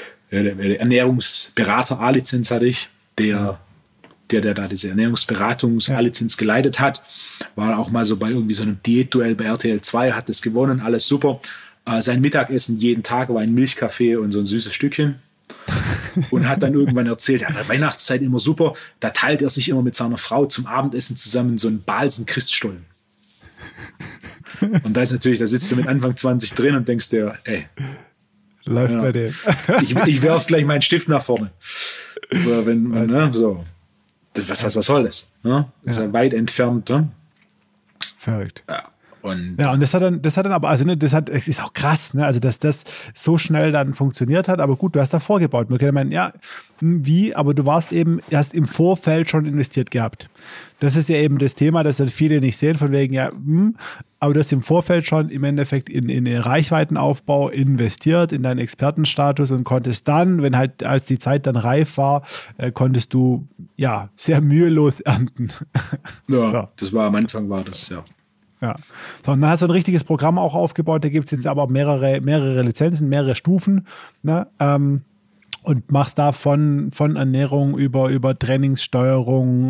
Ernährungsberater A-Lizenz hatte ich, der da diese Ernährungsberatungs-A-Lizenz geleitet hat, war auch mal so bei irgendwie so einem Diätduell bei RTL 2, hat das gewonnen, alles super. Sein Mittagessen jeden Tag war ein Milchkaffee und so ein süßes Stückchen. Und hat dann irgendwann erzählt, ja, bei Weihnachtszeit immer super, da teilt er sich immer mit seiner Frau zum Abendessen zusammen so einen Balsen-Christstollen. Und da sitzt du mit Anfang 20 drin und denkst dir, ey, läuft bei dem. ich werf gleich meinen Stift nach vorne. Oder wenn so. Was soll das? Ne? Das ist ja weit entfernt. Ne? Verrückt. Ja. Und das hat dann aber, also es ist auch krass, ne? Also dass das so schnell dann funktioniert hat, aber gut, du hast da vorgebaut. Man kann meinen, wie, aber du hast im Vorfeld schon investiert gehabt. Das ist ja eben das Thema, das dann viele nicht sehen, von wegen, aber du hast im Vorfeld schon im Endeffekt in den Reichweitenaufbau investiert, in deinen Expertenstatus und konntest dann, als die Zeit dann reif war, konntest du sehr mühelos ernten. Ja, das war am Anfang, Ja. So, und dann hast du ein richtiges Programm auch aufgebaut, da gibt es jetzt aber mehrere Lizenzen, mehrere Stufen, ne? Und machst da von Ernährung über Trainingssteuerung,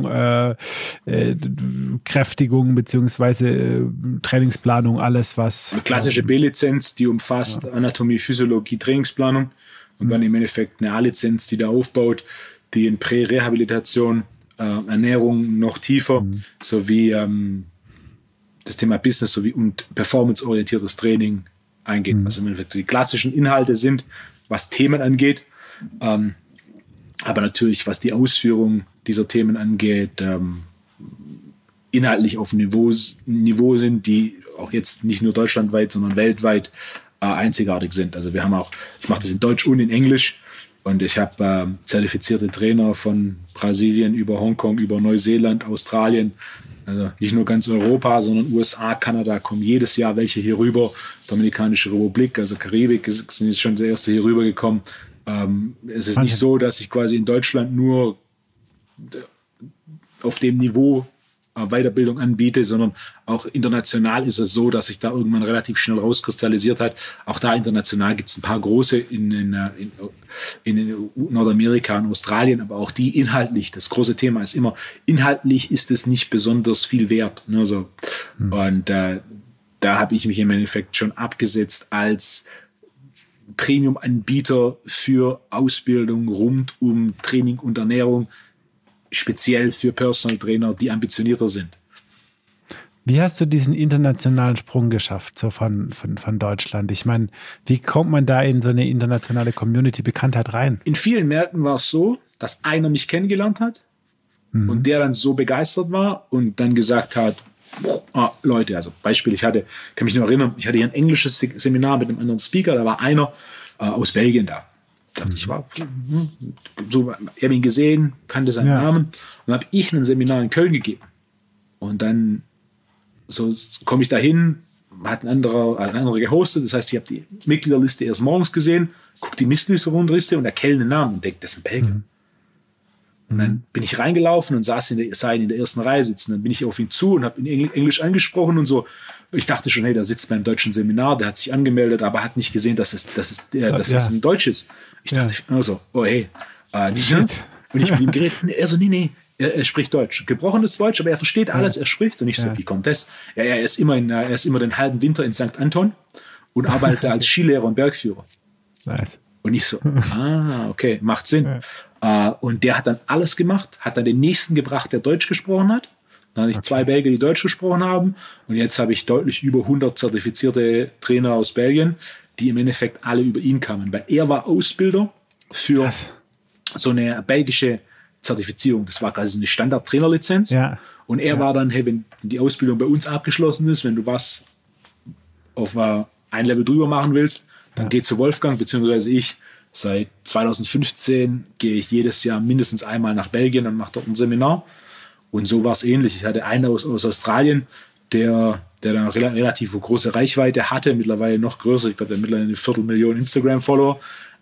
Kräftigung beziehungsweise Trainingsplanung, alles was. Eine klassische B-Lizenz, die umfasst Anatomie, Physiologie, Trainingsplanung und dann im Endeffekt eine A-Lizenz, die da aufbaut, die in Prä-Rehabilitation, Ernährung noch tiefer, sowie das Thema Business und performanceorientiertes Training eingeht. Also im Endeffekt die klassischen Inhalte sind, was Themen angeht, aber natürlich, was die Ausführung dieser Themen angeht, inhaltlich auf Niveau sind, die auch jetzt nicht nur deutschlandweit, sondern weltweit einzigartig sind. Also ich mache das in Deutsch und in Englisch und ich habe zertifizierte Trainer von Brasilien über Hongkong, über Neuseeland, Australien, also nicht nur ganz Europa, sondern USA, Kanada kommen jedes Jahr welche hier rüber, Dominikanische Republik, also Karibik sind jetzt schon der erste hier rüber gekommen. Es ist nicht so, dass ich quasi in Deutschland nur auf dem Niveau Weiterbildung anbiete, sondern auch international ist es so, dass sich da irgendwann relativ schnell rauskristallisiert hat. Auch da international gibt es ein paar große in Nordamerika und Australien, aber auch die inhaltlich, das große Thema ist immer, inhaltlich ist es nicht besonders viel wert. Ne, so. Und da habe ich mich im Endeffekt schon abgesetzt als Premium-Anbieter für Ausbildung rund um Training und Ernährung, speziell für Personal Trainer, die ambitionierter sind. Wie hast du diesen internationalen Sprung geschafft, so von Deutschland? Ich meine, wie kommt man da in so eine internationale Community-Bekanntheit rein? In vielen Märkten war es so, dass einer mich kennengelernt hat und der dann so begeistert war und dann gesagt hat, Leute, also Beispiel, kann mich noch erinnern, ich hatte hier ein englisches Seminar mit einem anderen Speaker, da war einer aus Belgien da. Ich war so, ich habe ihn gesehen, kannte seinen Namen und habe ich ein Seminar in Köln gegeben. Und dann so komme ich da hin, hat ein anderer gehostet, das heißt, ich habe die Mitgliederliste erst morgens gesehen, gucke die Mistliste runter und erkenne den Namen und denke, das ist ein Belgier. Und dann bin ich reingelaufen und sah ihn in der ersten Reihe sitzen. Dann bin ich auf ihn zu und habe ihn Englisch angesprochen und so. Ich dachte schon, hey, der sitzt beim deutschen Seminar, der hat sich angemeldet, aber hat nicht gesehen, dass es ein Deutsch ist. Ich dachte, also, oh hey, nicht, ne? Und ich mit ihm geredet. Also, nee, er spricht Deutsch. Gebrochenes Deutsch, aber er versteht alles, er spricht. Und ich so, wie kommt das? Ja, er ist immer den halben Winter in St. Anton und arbeitet als Skilehrer und Bergführer. Nice. Und ich so, okay, macht Sinn. Und der hat dann alles gemacht, hat dann den nächsten gebracht, der Deutsch gesprochen hat. Dann hatte ich 2 Belgier, die Deutsch gesprochen haben. Und jetzt habe ich deutlich über 100 zertifizierte Trainer aus Belgien, die im Endeffekt alle über ihn kamen. Weil er war Ausbilder für so eine belgische Zertifizierung. Das war quasi eine Standard-Trainerlizenz. Ja. Und er war dann, hey, wenn die Ausbildung bei uns abgeschlossen ist, wenn du was auf ein Level drüber machen willst, dann geh zu Wolfgang, beziehungsweise ich. Seit 2015 gehe ich jedes Jahr mindestens einmal nach Belgien und mache dort ein Seminar. Und so war es ähnlich. Ich hatte einen aus Australien, der dann relativ große Reichweite hatte, mittlerweile noch größer. Ich glaube, der hat mittlerweile 250.000 Instagram-Follower.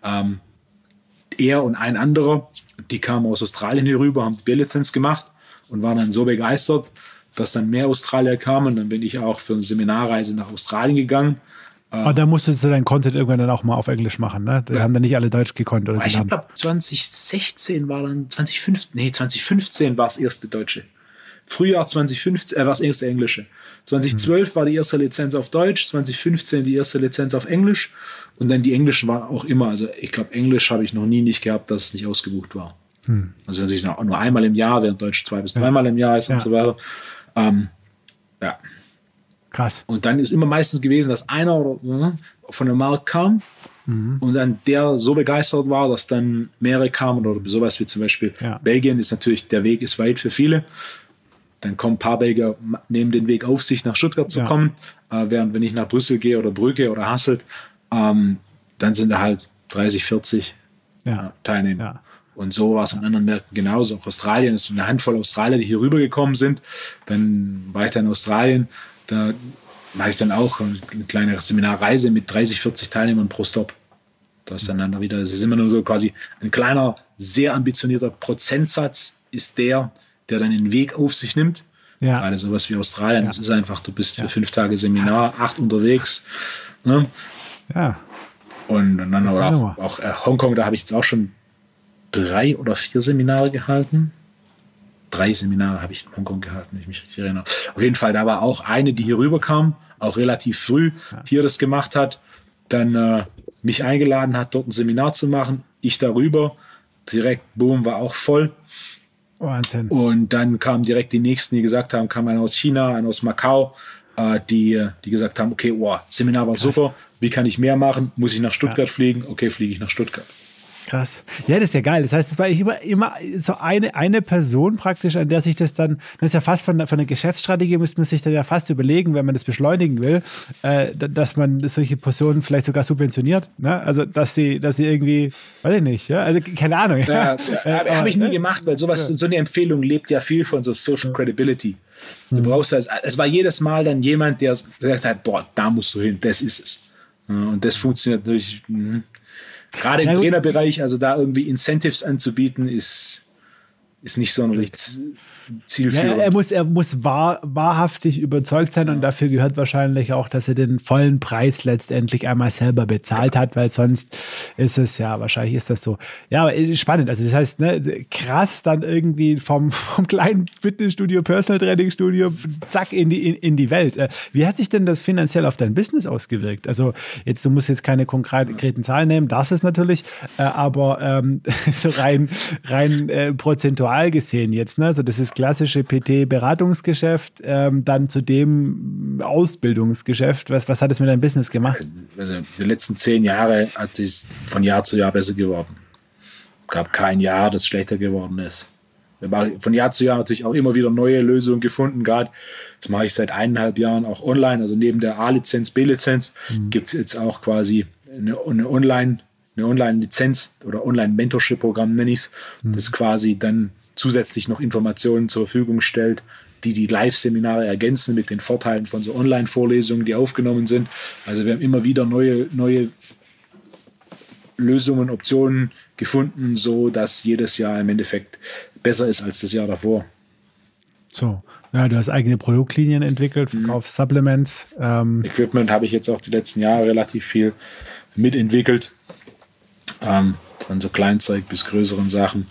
Er und ein anderer, die kamen aus Australien hier rüber, haben die B-Lizenz gemacht und waren dann so begeistert, dass dann mehr Australier kamen. Dann bin ich auch für eine Seminarreise nach Australien gegangen. Aber da musstest du deinen Content irgendwann dann auch mal auf Englisch machen, ne? Die haben dann nicht alle Deutsch gekonnt. Oder ich glaube, 2016 war dann, 2015 war das erste Deutsche. Frühjahr 2015 war das erste Englische. 2012 war die erste Lizenz auf Deutsch, 2015 die erste Lizenz auf Englisch und dann die Englischen waren auch immer, also ich glaube, Englisch habe ich noch nie nicht gehabt, dass es nicht ausgebucht war. Also natürlich nur einmal im Jahr, während Deutsch 2 bis 3 Mal im Jahr ist und so weiter. Krass. Und dann ist immer meistens gewesen, dass einer von dem Markt kam und dann der so begeistert war, dass dann mehrere kamen oder sowas wie zum Beispiel Belgien ist natürlich, der Weg ist weit für viele. Dann kommen ein paar Belgier, nehmen den Weg auf sich, nach Stuttgart zu kommen, während wenn ich nach Brüssel gehe oder Brügge oder Hasselt, dann sind da halt 30, 40 Teilnehmer. Ja. Und so war es an anderen Märkten genauso. Auch Australien ist eine Handvoll Australier, die hier rübergekommen sind. Dann war ich dann in Australien. Da mache ich dann auch eine kleine Seminarreise mit 30, 40 Teilnehmern pro Stop. Das ist dann wieder, es ist immer nur so quasi ein kleiner, sehr ambitionierter Prozentsatz ist der dann den Weg auf sich nimmt. Ja. Gerade sowas wie Australien, das ist einfach, du bist für 5 Tage Seminar, 8 unterwegs. Ne? Ja. Und dann aber auch Hongkong, da habe ich jetzt auch schon 3 oder 4 Seminare gehalten. 3 Seminare habe ich in Hongkong gehalten, wenn ich mich richtig erinnere. Auf jeden Fall, da war auch eine, die hier rüber kam, auch relativ früh hier das gemacht hat, dann mich eingeladen hat, dort ein Seminar zu machen. Ich darüber, direkt, boom, war auch voll. Wahnsinn. Und dann kamen direkt die nächsten, die gesagt haben, kam einer aus China, einer aus Macau, die gesagt haben, okay, Seminar war super, wie kann ich mehr machen? Muss ich nach Stuttgart fliegen? Okay, fliege ich nach Stuttgart. Krass. Ja, das ist ja geil. Das heißt, es war immer so eine Person praktisch, an der sich das ist ja fast von der Geschäftsstrategie, müsste man sich dann ja fast überlegen, wenn man das beschleunigen will, dass man solche Personen vielleicht sogar subventioniert. Ne? Also, dass sie irgendwie, weiß ich nicht, ja? Also keine Ahnung. Ja, habe ich nie gemacht, weil so eine Empfehlung lebt ja viel von so Social Credibility. Du brauchst es war jedes Mal dann jemand, der gesagt hat, da musst du hin, das ist es. Und das funktioniert natürlich. Gerade im Trainerbereich, also da irgendwie Incentives anzubieten, ist nicht sonderlich zielführend. Ja, er muss wahrhaftig überzeugt sein und dafür gehört wahrscheinlich auch, dass er den vollen Preis letztendlich einmal selber bezahlt hat, weil sonst ist es wahrscheinlich ist das so. Ja, aber spannend. Also das heißt, ne, krass dann irgendwie vom kleinen Fitnessstudio, Personal Training Studio, zack in die Welt. Wie hat sich denn das finanziell auf dein Business ausgewirkt? Also du musst jetzt keine konkreten Zahlen nehmen, das ist natürlich, aber so rein prozentual prozentual gesehen jetzt, ne? Also das ist klassische PT-Beratungsgeschäft, dann zu dem Ausbildungsgeschäft. Was hat es mit deinem Business gemacht? Also die letzten 10 Jahre hat es von Jahr zu Jahr besser geworden. Es gab kein Jahr, das schlechter geworden ist. Wir haben von Jahr zu Jahr natürlich auch immer wieder neue Lösungen gefunden. Gerade jetzt mache ich seit 1,5 Jahren auch online. Also neben der A-Lizenz, B-Lizenz gibt es jetzt auch quasi eine Online-Lizenz oder Online-Mentorship-Programm, nenne ich es, das quasi dann zusätzlich noch Informationen zur Verfügung stellt, die Live-Seminare ergänzen mit den Vorteilen von so Online-Vorlesungen, die aufgenommen sind. Also wir haben immer wieder neue Lösungen, Optionen gefunden, so dass jedes Jahr im Endeffekt besser ist als das Jahr davor. So, ja, du hast eigene Produktlinien entwickelt, verkaufst Supplements. Equipment habe ich jetzt auch die letzten Jahre relativ viel mitentwickelt. Von so Kleinzeug bis größeren Sachen.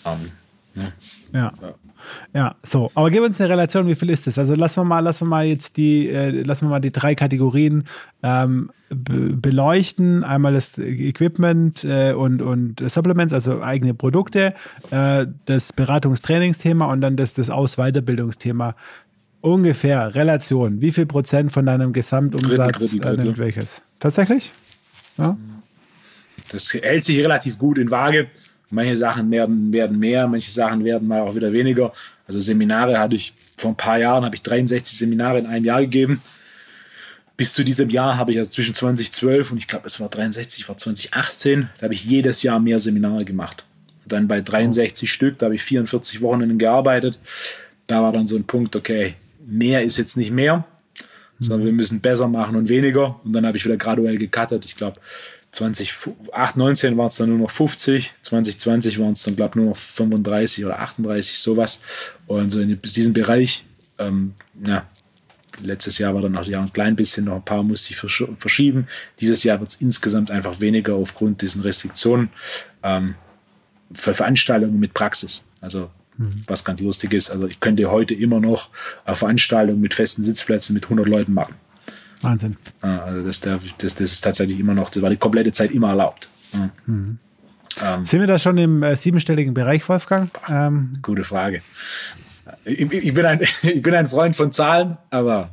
Ja, so. Aber gib uns eine Relation, wie viel ist das? Also lassen wir mal die 3 Kategorien beleuchten. Einmal das Equipment und Supplements, also eigene Produkte, das Beratungstrainingsthema und dann das Aus-Weiterbildungsthema. Ungefähr Relation. Wie viel % von deinem Gesamtumsatz nimmt welches? Tatsächlich? Ja. Das hält sich relativ gut in Waage. Manche Sachen werden mehr, manche Sachen werden mal auch wieder weniger. Also Seminare hatte ich vor ein paar Jahren, habe ich 63 Seminare in einem Jahr gegeben. Bis zu diesem Jahr habe ich also zwischen 2012 und ich glaube, es war 2018, da habe ich jedes Jahr mehr Seminare gemacht. Und dann bei 63 Stück, da habe ich 44 Wochenenden gearbeitet. Da war dann so ein Punkt, okay, mehr ist jetzt nicht mehr, sondern wir müssen besser machen und weniger. Und dann habe ich wieder graduell gecuttet. Ich glaube, 2019 waren es dann nur noch 50, 2020 waren es dann, glaube ich, nur noch 35 oder 38, sowas. Und so in diesem Bereich, letztes Jahr war dann auch ein klein bisschen, noch ein paar musste ich verschieben. Dieses Jahr wird es insgesamt einfach weniger aufgrund diesen Restriktionen für Veranstaltungen mit Praxis. Also was ganz lustig ist, also ich könnte heute immer noch eine Veranstaltung mit festen Sitzplätzen mit 100 Leuten machen. Wahnsinn. Also das ist tatsächlich immer noch, das war die komplette Zeit immer erlaubt. Sind wir da schon im 7-stelligen Bereich, Wolfgang? Gute Frage. Ich bin ein Freund von Zahlen, aber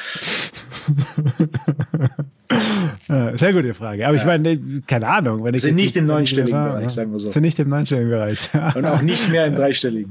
sehr gute Frage. Aber ich meine, keine Ahnung. Wenn sind nicht im 9-stelligen Bereich, sagen wir so. Sind nicht im 9-stelligen Bereich. Und auch nicht mehr im 3-stelligen.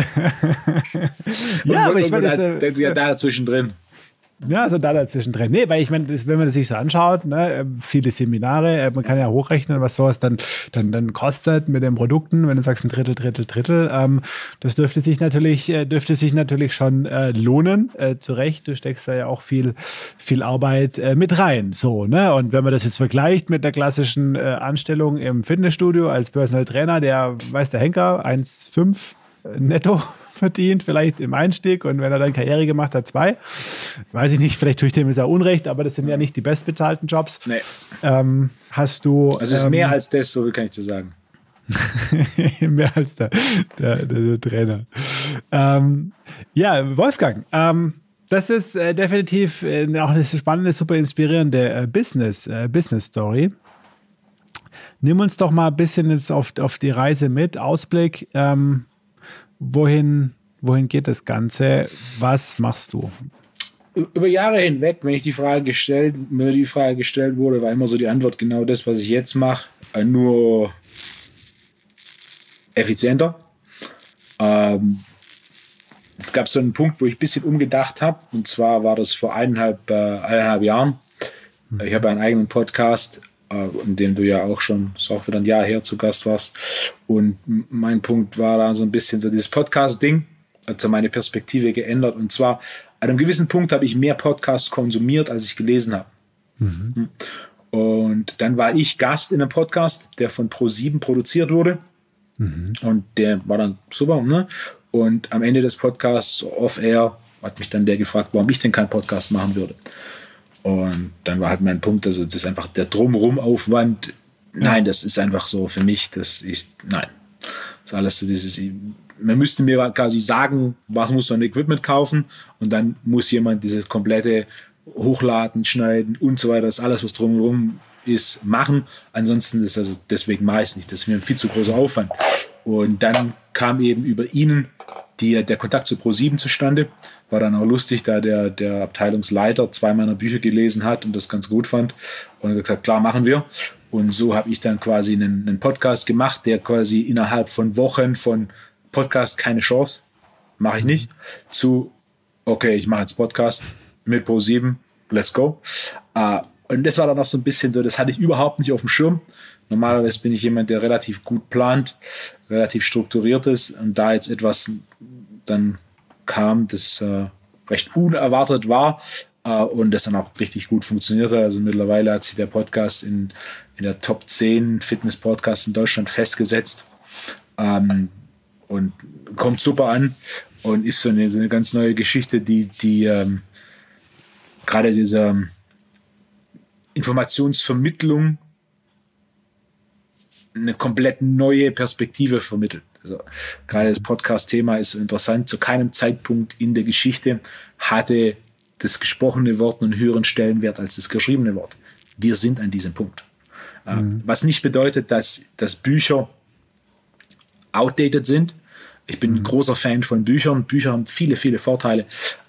Aber ich meine, das ist ja da zwischendrin. Ja, also da dazwischen drin. Nee, weil ich meine, wenn man das sich so anschaut, ne, viele Seminare, man kann ja hochrechnen, was sowas dann kostet mit den Produkten, wenn du sagst ein Drittel, das dürfte sich natürlich schon lohnen. Zu Recht, du steckst da ja auch viel Arbeit mit rein. So, ne? Und wenn man das jetzt vergleicht mit der klassischen Anstellung im Fitnessstudio als Personal Trainer, der weiß der Henker, 1,5 netto verdient, vielleicht im Einstieg, und wenn er dann Karriere gemacht hat, 2. Weiß ich nicht, vielleicht tue ich dem jetzt auch Unrecht, aber das sind ja nicht die bestbezahlten Jobs. Nee. Hast du... Also es ist mehr als das, so kann ich dir sagen. Mehr als der Trainer. Ja, Wolfgang, das ist definitiv auch eine spannende, super inspirierende Business-Story. Nimm uns doch mal ein bisschen jetzt auf die Reise mit. Ausblick, wohin geht das Ganze? Was machst du? Über Jahre hinweg, wenn mir die Frage gestellt wurde, war immer so die Antwort genau das, was ich jetzt mache, nur effizienter. Es gab so einen Punkt, wo ich ein bisschen umgedacht habe, und zwar war das vor 1,5 Jahren. Ich habe einen eigenen Podcast, in dem du ja auch schon, ist auch wieder ein Jahr her, zu Gast warst. Und mein Punkt war da so ein bisschen so dieses Podcast-Ding, hat so meine Perspektive geändert. Und zwar, an einem gewissen Punkt habe ich mehr Podcasts konsumiert, als ich gelesen habe. Und dann war ich Gast in einem Podcast, der von Pro7 produziert wurde. Und der war dann super, ne? Und am Ende des Podcasts, off-air, hat mich dann der gefragt, warum ich denn keinen Podcast machen würde. Und dann war halt mein Punkt, also das ist einfach der Drumherum-Aufwand. Nein, das ist einfach so für mich, das ist alles so dieses, man müsste mir quasi sagen, was muss so ein Equipment kaufen, und dann muss jemand diese komplette Hochladen, Schneiden und so weiter, das alles, was drumherum ist, machen. Ansonsten ist, also deswegen mache ich es nicht. Das ist mir ein viel zu großer Aufwand. Und dann kam eben über ihnen der Kontakt zu Pro7 zustande. War dann auch lustig, da der Abteilungsleiter 2 meiner Bücher gelesen hat und das ganz gut fand. Und er hat gesagt, klar, machen wir. Und so habe ich dann quasi einen Podcast gemacht, der quasi innerhalb von Wochen von Podcast keine Chance, mache ich nicht, zu, okay, ich mache jetzt Podcast mit Pro7, let's go. Und das war dann auch so ein bisschen so, das hatte ich überhaupt nicht auf dem Schirm. Normalerweise bin ich jemand, der relativ gut plant, relativ strukturiert ist. Und da jetzt etwas dann kam, das recht unerwartet war und das dann auch richtig gut funktioniert hat. Also mittlerweile hat sich der Podcast in der Top 10 Fitness-Podcasts in Deutschland festgesetzt und kommt super an und ist so eine ganz neue Geschichte, die gerade diese Informationsvermittlung eine komplett neue Perspektive vermittelt. Also gerade das Podcast-Thema ist interessant. Zu keinem Zeitpunkt in der Geschichte hatte das gesprochene Wort einen höheren Stellenwert als das geschriebene Wort. Wir sind an diesem Punkt. Was nicht bedeutet, dass Bücher outdated sind. Ich bin ein großer Fan von Büchern. Bücher haben viele, viele Vorteile.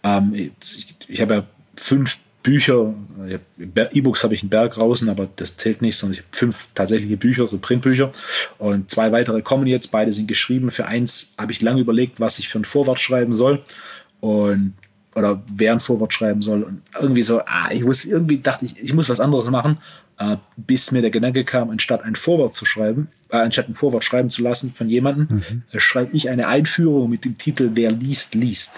Ich habe ja 5 Bücher, E-Books habe ich einen Berg draußen, aber das zählt nicht, sondern ich habe 5 tatsächliche Bücher, so Printbücher und 2 weitere kommen jetzt, beide sind geschrieben. Für eins habe ich lange überlegt, was ich für ein Vorwort schreiben soll oder wer ein Vorwort schreiben soll und irgendwie so, dachte ich muss was anderes machen, bis mir der Gedanke kam, anstatt ein Vorwort schreiben zu lassen von jemandem, schreibe ich eine Einführung mit dem Titel Wer liest, liest.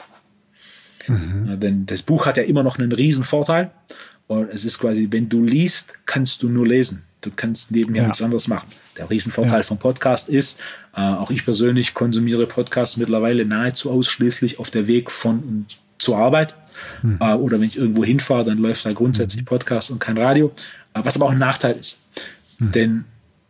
Ja, denn das Buch hat ja immer noch einen riesen Vorteil und es ist quasi, wenn du liest, kannst du nur lesen. Du kannst nebenher nichts anderes machen. Der Riesenvorteil vom Podcast ist, auch ich persönlich konsumiere Podcasts mittlerweile nahezu ausschließlich auf der Weg von und zur Arbeit oder wenn ich irgendwo hinfahre, dann läuft da grundsätzlich Podcast und kein Radio, was aber auch ein Nachteil ist. Denn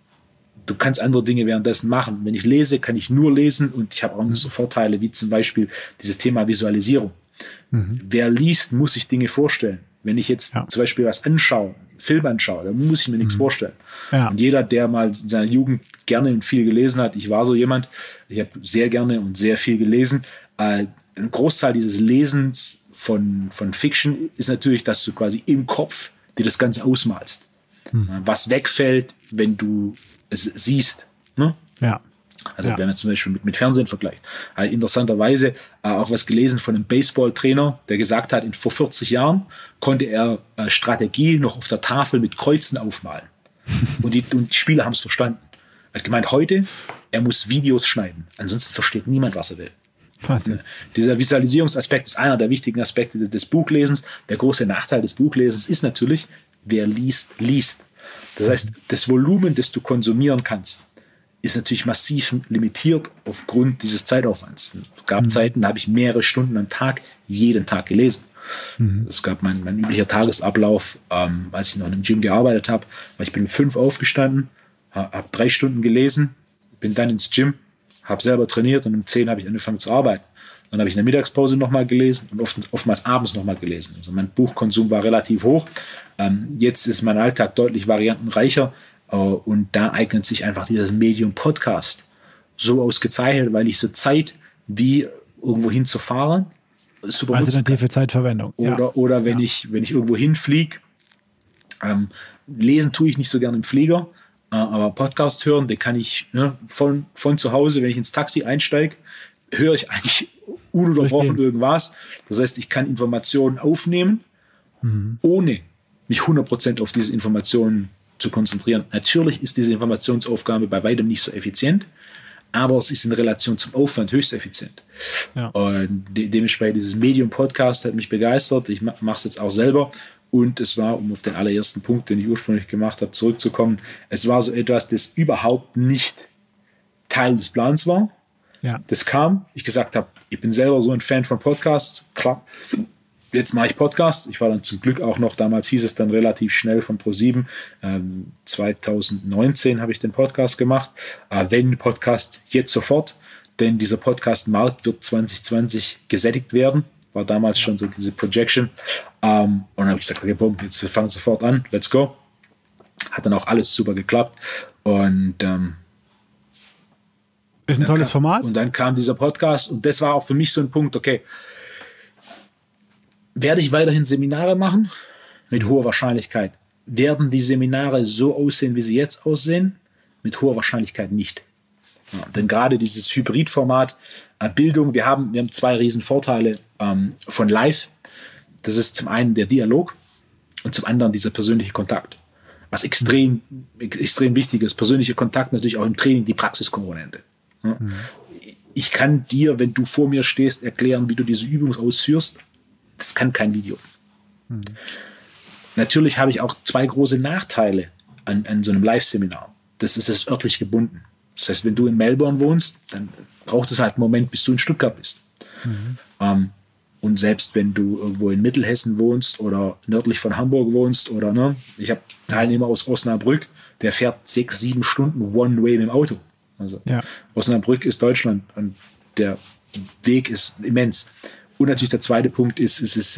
du kannst andere Dinge währenddessen machen. Wenn ich lese, kann ich nur lesen und ich habe auch so Vorteile wie zum Beispiel dieses Thema Visualisierung. Wer liest, muss sich Dinge vorstellen. Wenn ich jetzt zum Beispiel was anschaue, einen Film anschaue, dann muss ich mir nichts vorstellen. Ja. Und jeder, der mal in seiner Jugend gerne und viel gelesen hat, ich war so jemand, ich habe sehr gerne und sehr viel gelesen. Ein Großteil dieses Lesens von Fiction ist natürlich, dass du quasi im Kopf dir das Ganze ausmalst. Was wegfällt, wenn du es siehst. Ne? Ja. Also wenn man zum Beispiel mit Fernsehen vergleicht. Interessanterweise auch was gelesen von einem Baseballtrainer, der gesagt hat, vor 40 Jahren konnte er Strategie noch auf der Tafel mit Kreuzen aufmalen. Und die Spieler haben es verstanden. Er hat gemeint, heute, er muss Videos schneiden. Ansonsten versteht niemand, was er will. Wahnsinn. Dieser Visualisierungsaspekt ist einer der wichtigen Aspekte des Buchlesens. Der große Nachteil des Buchlesens ist natürlich, wer liest, liest. Das heißt, das Volumen, das du konsumieren kannst, ist natürlich massiv limitiert aufgrund dieses Zeitaufwands. Es gab Zeiten, da habe ich mehrere Stunden am Tag, jeden Tag gelesen. Es gab mein üblicher Tagesablauf, als ich noch in einem Gym gearbeitet habe, weil ich bin um 5 aufgestanden, habe 3 Stunden gelesen, bin dann ins Gym, habe selber trainiert und um 10 habe ich angefangen zu arbeiten. Dann habe ich in der Mittagspause nochmal gelesen und oftmals abends nochmal gelesen. Also mein Buchkonsum war relativ hoch. Jetzt ist mein Alltag deutlich variantenreicher. Und da eignet sich einfach dieses Medium Podcast so ausgezeichnet, weil ich so Zeit wie irgendwo hinzufahren super alternative Zeitverwendung. Oder wenn ich irgendwo hinfliege, lesen tue ich nicht so gerne im Flieger, aber Podcast hören, den kann ich von zu Hause, wenn ich ins Taxi einsteige, höre ich eigentlich ununterbrochen irgendwas. Das heißt, ich kann Informationen aufnehmen, ohne mich 100% auf diese Informationen zu konzentrieren. Natürlich ist diese Informationsaufgabe bei weitem nicht so effizient, aber es ist in Relation zum Aufwand höchst effizient. Ja. Und dementsprechend dieses Medium-Podcast hat mich begeistert. Ich mache es jetzt auch selber. Und es war, um auf den allerersten Punkt, den ich ursprünglich gemacht habe, zurückzukommen, es war so etwas, das überhaupt nicht Teil des Plans war. Ja. Das kam, ich gesagt habe, ich bin selber so ein Fan von Podcasts, klar. Jetzt mache ich Podcast. Ich war dann zum Glück auch noch, damals hieß es dann relativ schnell von Pro7. 2019 habe ich den Podcast gemacht. Wenn Podcast, jetzt sofort, denn dieser Podcast-Markt wird 2020 gesättigt werden. War damals schon so diese Projection. Und dann habe ich gesagt, okay, boom, jetzt wir fangen sofort an, let's go. Hat dann auch alles super geklappt. Und Ist ein tolles Format. Und dann kam dieser Podcast und das war auch für mich so ein Punkt, okay, werde ich weiterhin Seminare machen? Mit hoher Wahrscheinlichkeit. Werden die Seminare so aussehen, wie sie jetzt aussehen? Mit hoher Wahrscheinlichkeit nicht. Ja, denn gerade dieses Hybridformat Bildung, wir haben 2 riesen Vorteile von Live. Das ist zum einen der Dialog und zum anderen dieser persönliche Kontakt. Was extrem wichtig ist. Persönlicher Kontakt natürlich auch im Training, die Praxiskomponente. Ja. Ich kann dir, wenn du vor mir stehst, erklären, wie du diese Übung ausführst. Das kann kein Video. Natürlich habe ich auch 2 große Nachteile an so einem Live-Seminar. Das ist es örtlich gebunden. Das heißt, wenn du in Melbourne wohnst, dann braucht es halt einen Moment, bis du in Stuttgart bist. Und selbst wenn du irgendwo in Mittelhessen wohnst oder nördlich von Hamburg wohnst oder, ne, ich habe Teilnehmer aus Osnabrück, der fährt 6-7 Stunden One-Way mit dem Auto. Also Osnabrück ist Deutschland und der Weg ist immens. Und natürlich der zweite Punkt ist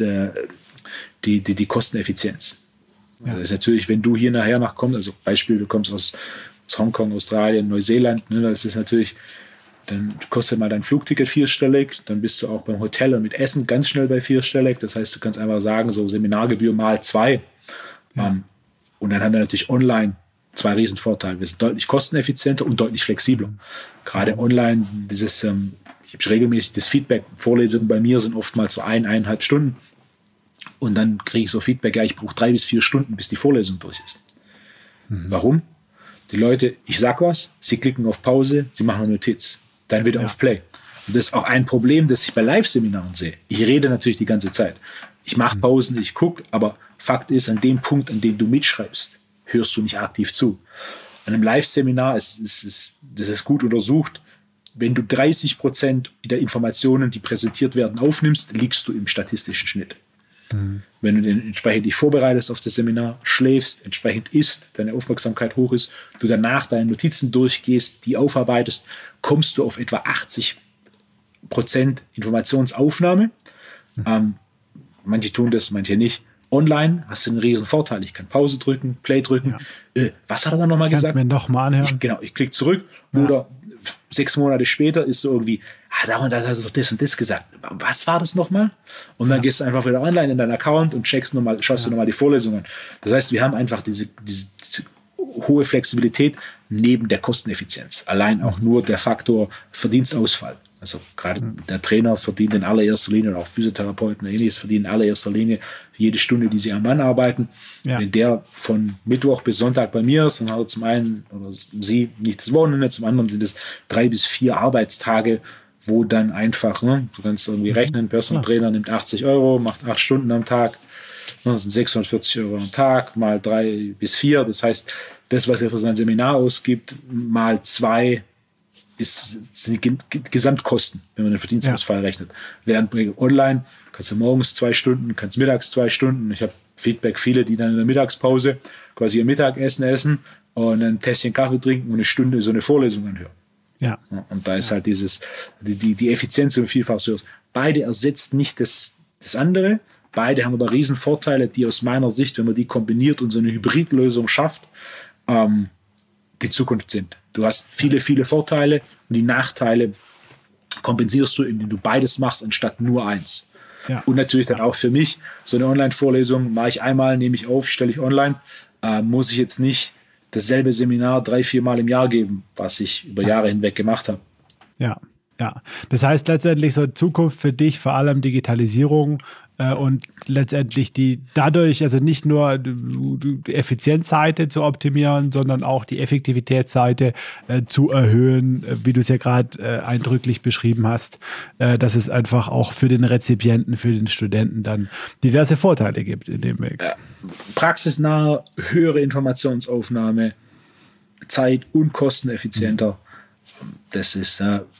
die Kosteneffizienz. Ja. Das ist natürlich, wenn du hier nachher kommst, also Beispiel, du kommst aus Hongkong, Australien, Neuseeland, ne, das ist natürlich, dann kostet mal dein Flugticket 4-stellig, dann bist du auch beim Hotel und mit Essen ganz schnell bei 4-stellig. Das heißt, du kannst einfach sagen, so Seminargebühr mal 2. Ja. Und dann haben wir natürlich online 2 Riesenvorteile. Wir sind deutlich kosteneffizienter und deutlich flexibler. Gerade online, ich habe regelmäßig das Feedback, Vorlesungen bei mir sind oftmals so 1,5 Stunden. Und dann kriege ich so Feedback, ja, ich brauche 3 bis 4 Stunden, bis die Vorlesung durch ist. Warum? Die Leute, ich sag was, sie klicken auf Pause, sie machen eine Notiz, dann wieder auf Play. Und das ist auch ein Problem, das ich bei Live-Seminaren sehe. Ich rede natürlich die ganze Zeit. Ich mache Pausen, ich gucke, aber Fakt ist, an dem Punkt, an dem du mitschreibst, hörst du nicht aktiv zu. An einem Live-Seminar das ist gut untersucht, wenn du 30% der Informationen, die präsentiert werden, aufnimmst, liegst du im statistischen Schnitt. Wenn du entsprechend dich vorbereitest auf das Seminar, schläfst, entsprechend isst, deine Aufmerksamkeit hoch ist, du danach deine Notizen durchgehst, die aufarbeitest, kommst du auf etwa 80% Informationsaufnahme. Manche tun das, manche nicht. Online hast du einen riesen Vorteil. Ich kann Pause drücken, Play drücken. Was hat er dann nochmal gesagt? Kannst du mir nochmal anhören? Ich klicke zurück. Oder 6 Monate später ist so irgendwie, da hat er doch das und das gesagt. Was war das nochmal? Und dann gehst du einfach wieder online in deinen Account und schaust du nochmal die Vorlesungen. Das heißt, wir haben einfach diese hohe Flexibilität neben der Kosteneffizienz. Allein auch nur der Faktor Verdienstausfall. Also gerade der Trainer verdient in allererster Linie, oder auch Physiotherapeuten oder ähnliches verdienen in allererster Linie jede Stunde, die sie am Mann arbeiten. Ja. Wenn der von Mittwoch bis Sonntag bei mir ist, dann hat er zum einen oder sie nicht das Wochenende, zum anderen sind es 3 bis 4 Arbeitstage, wo dann einfach, du kannst irgendwie rechnen, Personal Trainer nimmt 80 €, macht 8 Stunden am Tag, das sind 640 € am Tag, mal 3 bis 4. Das heißt, das, was er für sein Seminar ausgibt, mal 2 sind die Gesamtkosten, wenn man den Verdienstausfall rechnet. Während online kannst du morgens 2 Stunden, kannst mittags 2 Stunden. Ich habe Feedback, viele, die dann in der Mittagspause quasi ihr Mittagessen essen und ein Tässchen Kaffee trinken und eine Stunde so eine Vorlesung anhören. Ja. Und da ist halt die Effizienz um vielfach so. Beide ersetzt nicht das andere. Beide haben aber riesen Vorteile, die aus meiner Sicht, wenn man die kombiniert und so eine Hybridlösung schafft, die Zukunft sind. Du hast viele, viele Vorteile und die Nachteile kompensierst du, indem du beides machst, anstatt nur eins. Ja. Und natürlich dann auch für mich, so eine Online-Vorlesung mache ich einmal, nehme ich auf, stelle ich online, muss ich jetzt nicht dasselbe Seminar 3-4 Mal im Jahr geben, was ich über Jahre hinweg gemacht habe. Ja. Das heißt letztendlich so Zukunft für dich, vor allem Digitalisierung und letztendlich dadurch, also nicht nur die Effizienzseite zu optimieren, sondern auch die Effektivitätsseite zu erhöhen, wie du es ja gerade eindrücklich beschrieben hast, dass es einfach auch für den Rezipienten, für den Studenten dann diverse Vorteile gibt in dem Weg. Praxisnahe, höhere Informationsaufnahme, zeit- und kosteneffizienter. Das ist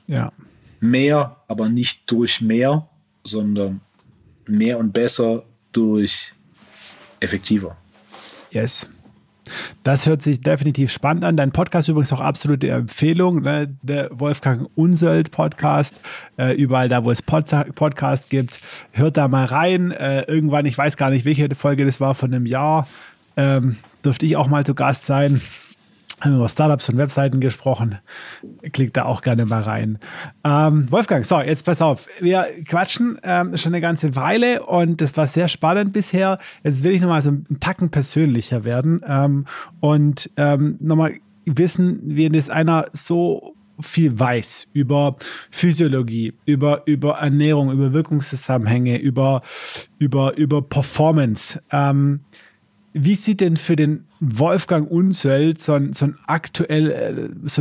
mehr, aber nicht durch mehr, sondern mehr und besser durch effektiver. Yes. Das hört sich definitiv spannend an. Dein Podcast übrigens auch absolute Empfehlung, ne? Der Wolfgang Unsöld Podcast. Überall da, wo es Podcasts gibt, hört da mal rein. Irgendwann, ich weiß gar nicht, welche Folge das war, von einem Jahr, durfte ich auch mal zu Gast sein. haben wir über Startups und Webseiten gesprochen. Klickt da auch gerne mal rein. Wolfgang, so, jetzt pass auf. Wir quatschen schon eine ganze Weile und das war sehr spannend bisher. Jetzt will ich nochmal so einen Tacken persönlicher werden und nochmal wissen, wie das einer so viel weiß über Physiologie, über Ernährung, über Wirkungszusammenhänge, über Performance. Wie sieht denn für den Wolfgang Unsöld so ein so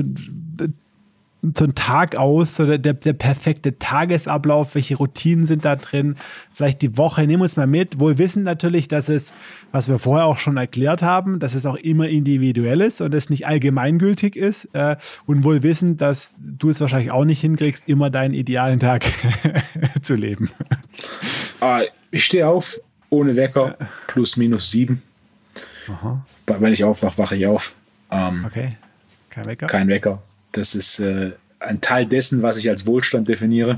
ein Tag aus, so der perfekte Tagesablauf? Welche Routinen sind da drin? Vielleicht die Woche, nehmen wir uns mal mit. Wohl wissen natürlich, dass es, was wir vorher auch schon erklärt haben, dass es auch immer individuell ist und es nicht allgemeingültig ist. Und wohl wissen, dass du es wahrscheinlich auch nicht hinkriegst, immer deinen idealen Tag zu leben. Ich stehe auf, ohne Wecker, plus minus 7. Aha. Wenn ich aufwache, wache ich auf. Okay, kein Wecker? Kein Wecker. Das ist ein Teil dessen, was ich als Wohlstand definiere.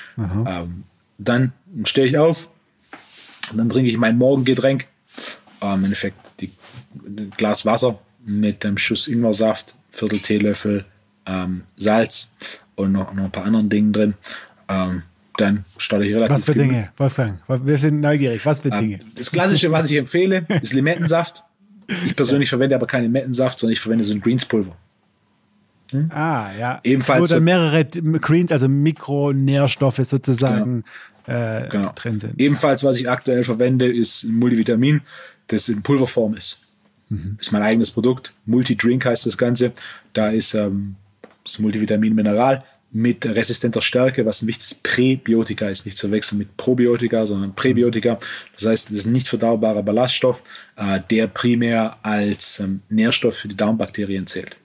Dann stehe ich auf und dann trinke ich mein Morgengetränk. Im Endeffekt ein Glas Wasser mit einem Schuss Ingwersaft, Viertel Teelöffel Salz und noch ein paar anderen Dingen drin. Dann starte ich relativ. Was für Dinge, Wolfgang? Wir sind neugierig. Was für Dinge? Das Klassische, was ich empfehle, ist Limettensaft. Ich persönlich verwende aber keinen Limettensaft, sondern ich verwende so ein Greens-Pulver. Ja. Ebenfalls wo dann mehrere Greens, also Mikronährstoffe sozusagen drin sind. Ebenfalls, was ich aktuell verwende, ist ein Multivitamin, das in Pulverform ist. Ist mein eigenes Produkt. Multidrink heißt das Ganze. Da ist das Multivitamin Mineral mit resistenter Stärke, was ein wichtiges Präbiotika ist, nicht zu verwechseln mit Probiotika, sondern Präbiotika. Das heißt, das ist ein nicht verdaubarer Ballaststoff, der primär als Nährstoff für die Darmbakterien zählt.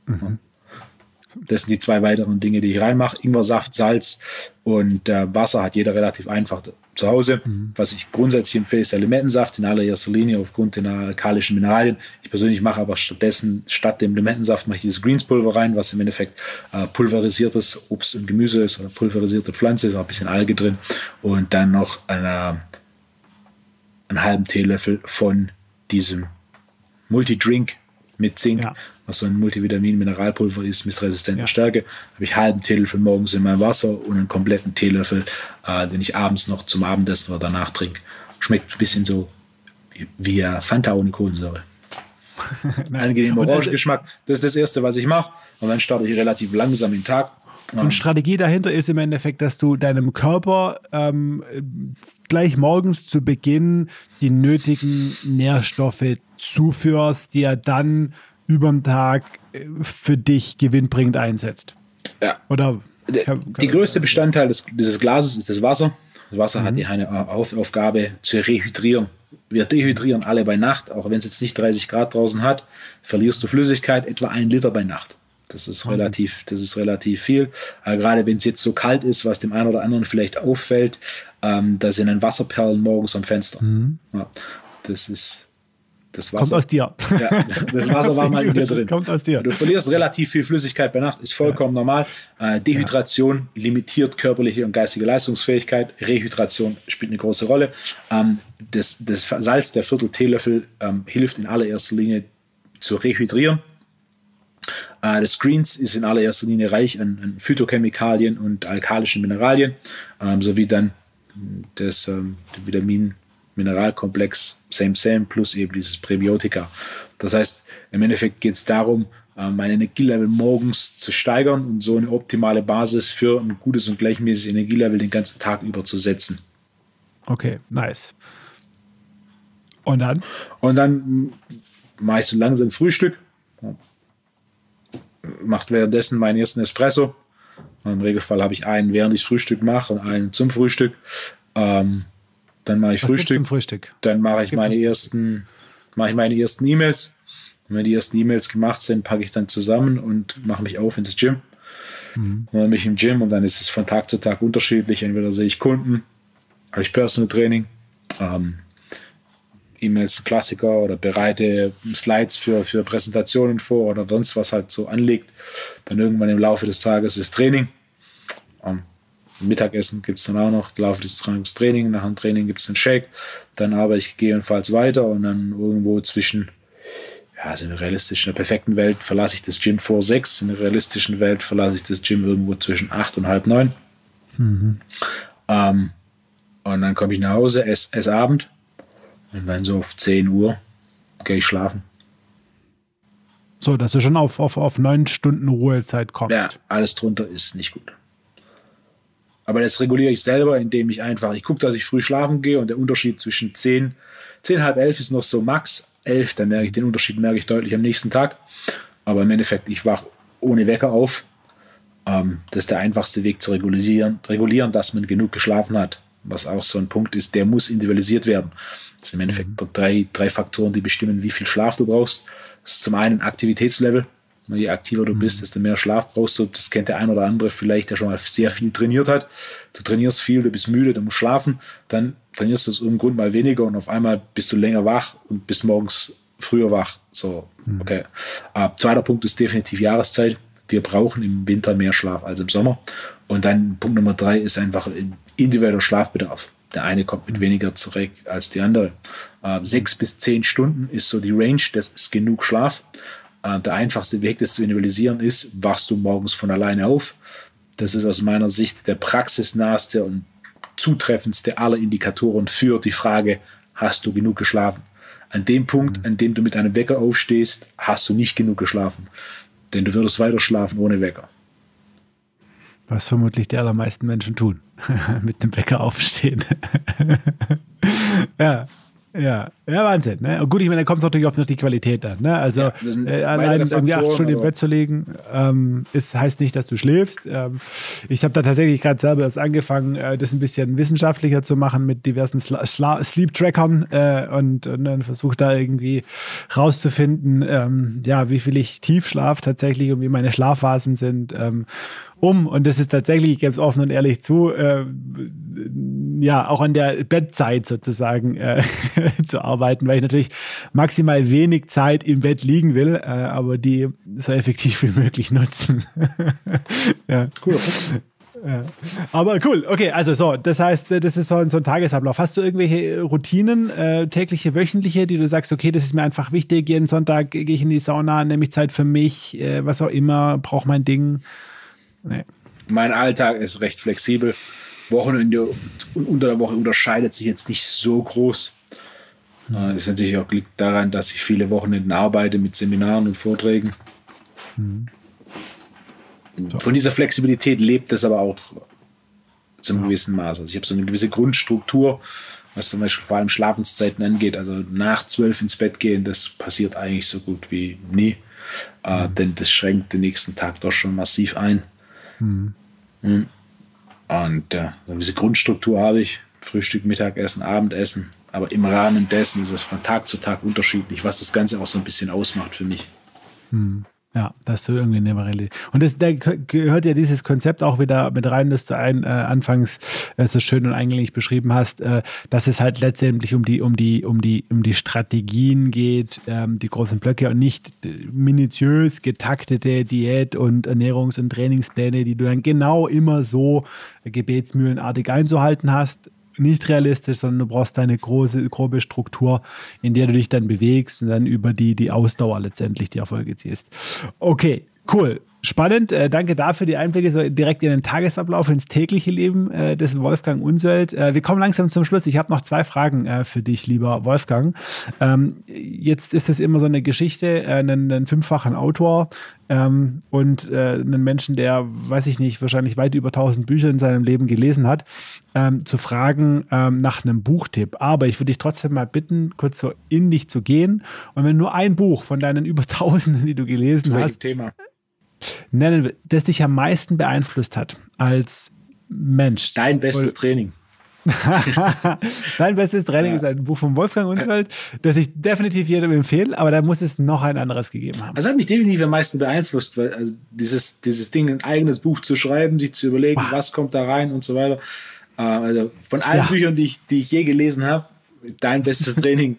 Das sind die 2 weiteren Dinge, die ich reinmache. Ingwersaft, Salz und Wasser hat jeder relativ einfach zu Hause. Was ich grundsätzlich empfehle, ist der Limettensaft in allererster Linie aufgrund der alkalischen Mineralien. Ich persönlich mache aber statt dem Limettensaft mache ich dieses Greens-Pulver rein, was im Endeffekt pulverisiertes Obst und Gemüse ist oder pulverisierte Pflanze, ist auch ein bisschen Alge drin und dann noch einen halben Teelöffel von diesem Multidrink mit Zink, was so ein Multivitamin-Mineralpulver ist mit resistenter Stärke, habe ich einen halben Teelöffel morgens in mein Wasser und einen kompletten Teelöffel, den ich abends noch zum Abendessen oder danach trinke. Schmeckt ein bisschen so wie Fanta ohne Kohlensäure. Angenehmer Orangengeschmack. Das ist das Erste, was ich mache. Und dann starte ich relativ langsam den Tag. Und Strategie dahinter ist im Endeffekt, dass du deinem Körper gleich morgens zu Beginn die nötigen Nährstoffe zuführst, die er dann über den Tag für dich gewinnbringend einsetzt. Ja. Oder die größte Bestandteil dieses Glases ist das Wasser. Das Wasser hat eine Aufgabe zu rehydrieren. Wir dehydrieren alle bei Nacht, auch wenn es jetzt nicht 30 Grad draußen hat, verlierst du Flüssigkeit, etwa 1 Liter bei Nacht. Das ist relativ viel. Gerade wenn es jetzt so kalt ist, was dem einen oder anderen vielleicht auffällt, da sind dann Wasserperlen morgens am Fenster. Ja, das ist das Wasser. Kommt aus dir. Ja, das Wasser war mal in dir drin. Kommt aus dir. Du verlierst relativ viel Flüssigkeit bei Nacht, ist vollkommen normal. Dehydration limitiert körperliche und geistige Leistungsfähigkeit. Rehydration spielt eine große Rolle. Das Salz, der Viertel Teelöffel, hilft in allererster Linie zu rehydrieren. Das Greens ist in allererster Linie reich an Phytochemikalien und alkalischen Mineralien, sowie dann das Vitamin-Mineralkomplex Same plus eben dieses Präbiotika. Das heißt, im Endeffekt geht es darum, mein Energielevel morgens zu steigern und so eine optimale Basis für ein gutes und gleichmäßiges Energielevel den ganzen Tag über zu setzen. Okay, nice. Und dann? Und dann mache ich so langsam Frühstück. Macht währenddessen meinen ersten Espresso. Im Regelfall habe ich einen, während ich Frühstück mache, und einen zum Frühstück. Dann mache ich Frühstück. Dann mache ich meine ersten E-Mails. Und wenn die ersten E-Mails gemacht sind, packe ich dann zusammen und mache mich auf ins Gym. Und dann bin ich im Gym und dann ist es von Tag zu Tag unterschiedlich. Entweder sehe ich Kunden, habe ich Personal Training, E-Mails Klassiker oder bereite Slides für Präsentationen vor oder sonst was halt so anliegt. Dann irgendwann im Laufe des Tages ist Training. Mittagessen gibt es dann auch noch, im Laufe des Tages Training. Nach dem Training gibt es einen Shake. Dann arbeite ich gegebenenfalls weiter und dann irgendwo zwischen also in der realistischen, in der perfekten Welt verlasse ich das Gym vor 6, in der realistischen Welt verlasse ich das Gym irgendwo zwischen 8 und halb 9. Und dann komme ich nach Hause, esse Abend und dann so auf 10 Uhr gehe ich schlafen. So, dass du schon auf 9 Stunden Ruhezeit kommst. Ja, alles drunter ist nicht gut. Aber das reguliere ich selber, indem ich gucke, dass ich früh schlafen gehe und der Unterschied zwischen 10, halb 11 ist noch so max 11, dann den Unterschied merke ich deutlich am nächsten Tag. Aber im Endeffekt, ich wache ohne Wecker auf. Das ist der einfachste Weg zu regulieren, dass man genug geschlafen hat. Was auch so ein Punkt ist, der muss individualisiert werden. Das sind im Endeffekt drei Faktoren, die bestimmen, wie viel Schlaf du brauchst. Das ist zum einen Aktivitätslevel. Je aktiver du bist, desto mehr Schlaf brauchst du. Das kennt der ein oder andere vielleicht, der schon mal sehr viel trainiert hat. Du trainierst viel, du bist müde, du musst schlafen. Dann trainierst du aus irgendeinem Grund mal weniger und auf einmal bist du länger wach und bist morgens früher wach. So, okay. Zweiter Punkt ist definitiv Jahreszeit. Wir brauchen im Winter mehr Schlaf als im Sommer. Und dann Punkt Nummer 3 ist einfach individueller Schlafbedarf. Der eine kommt mit weniger zurecht als die andere. 6 bis 10 Stunden ist so die Range, das ist genug Schlaf. Der einfachste Weg, das zu individualisieren, ist, wachst du morgens von alleine auf. Das ist aus meiner Sicht der praxisnahste und zutreffendste aller Indikatoren für die Frage, hast du genug geschlafen? An dem Punkt, an dem du mit einem Wecker aufstehst, hast du nicht genug geschlafen. Denn du würdest weiter schlafen ohne Wecker. Was vermutlich die allermeisten Menschen tun. Mit einem Wecker aufstehen. Ja, Wahnsinn. Ne? Gut, ich meine, da kommt es natürlich auf die Qualität an. Ne? Also allein irgendwie 8 Stunden im Bett zu legen, heißt nicht, dass du schläfst. Ich habe da tatsächlich gerade selber erst angefangen, das ein bisschen wissenschaftlicher zu machen mit diversen Sleep-Trackern und dann versuche da irgendwie rauszufinden, wie viel ich tief schlafe tatsächlich und wie meine Schlafphasen sind. Und das ist tatsächlich, ich gebe es offen und ehrlich zu, auch an der Bettzeit sozusagen zu arbeiten, weil ich natürlich maximal wenig Zeit im Bett liegen will, aber die so effektiv wie möglich nutzen. Ja. Cool. Ja. Aber cool, okay, also so, das heißt, das ist so ein Tagesablauf. Hast du irgendwelche Routinen, tägliche, wöchentliche, die du sagst, okay, das ist mir einfach wichtig, jeden Sonntag gehe ich in die Sauna, nehme ich Zeit für mich, was auch immer, brauche mein Ding? Nee. Mein Alltag ist recht flexibel. Wochenende und unter der Woche unterscheidet sich jetzt nicht so groß. Das ist natürlich auch liegt daran, dass ich viele Wochenenden arbeite mit Seminaren und Vorträgen. Von dieser Flexibilität lebt es aber auch zu einem gewissen Maß. Also ich habe so eine gewisse Grundstruktur, was zum Beispiel vor allem Schlafenszeiten angeht. Also nach 12 ins Bett gehen, das passiert eigentlich so gut wie nie. Denn das schränkt den nächsten Tag doch schon massiv ein. Und eine gewisse Grundstruktur habe ich. Frühstück, Mittagessen, Abendessen. Aber im Rahmen dessen ist es von Tag zu Tag unterschiedlich, was das Ganze auch so ein bisschen ausmacht für mich. Ja, das ist so irgendwie eine Variante. Und da gehört ja dieses Konzept auch wieder mit rein, das du anfangs so schön und eingängig beschrieben hast, dass es halt letztendlich um die Strategien geht, die großen Blöcke und nicht minutiös getaktete Diät- und Ernährungs- und Trainingspläne, die du dann genau immer so gebetsmühlenartig einzuhalten hast. Nicht realistisch, sondern du brauchst deine grobe Struktur, in der du dich dann bewegst und dann über die Ausdauer letztendlich die Erfolge ziehst. Okay, cool. Spannend. Danke dafür die Einblicke so direkt in den Tagesablauf, ins tägliche Leben des Wolfgang Unsöld. Wir kommen langsam zum Schluss. Ich habe noch 2 Fragen für dich, lieber Wolfgang. Jetzt ist es immer so eine Geschichte, einen 5-fachen Autor und einen Menschen, der, weiß ich nicht, wahrscheinlich weit über 1000 Bücher in seinem Leben gelesen hat, zu fragen nach einem Buchtipp. Aber ich würde dich trotzdem mal bitten, kurz so in dich zu gehen und wenn nur ein Buch von deinen über 1000, die du gelesen hast, Thema nennen, das dich am meisten beeinflusst hat als Mensch. Dein bestes Training. Dein bestes Training ist ein Buch von Wolfgang Unsöld, das ich definitiv jedem empfehle, aber da muss es noch ein anderes gegeben haben. Also hat mich definitiv am meisten beeinflusst, weil also dieses Ding, ein eigenes Buch zu schreiben, sich zu überlegen, was kommt da rein und so weiter. Also von allen Büchern, die ich je gelesen habe, dein bestes Training,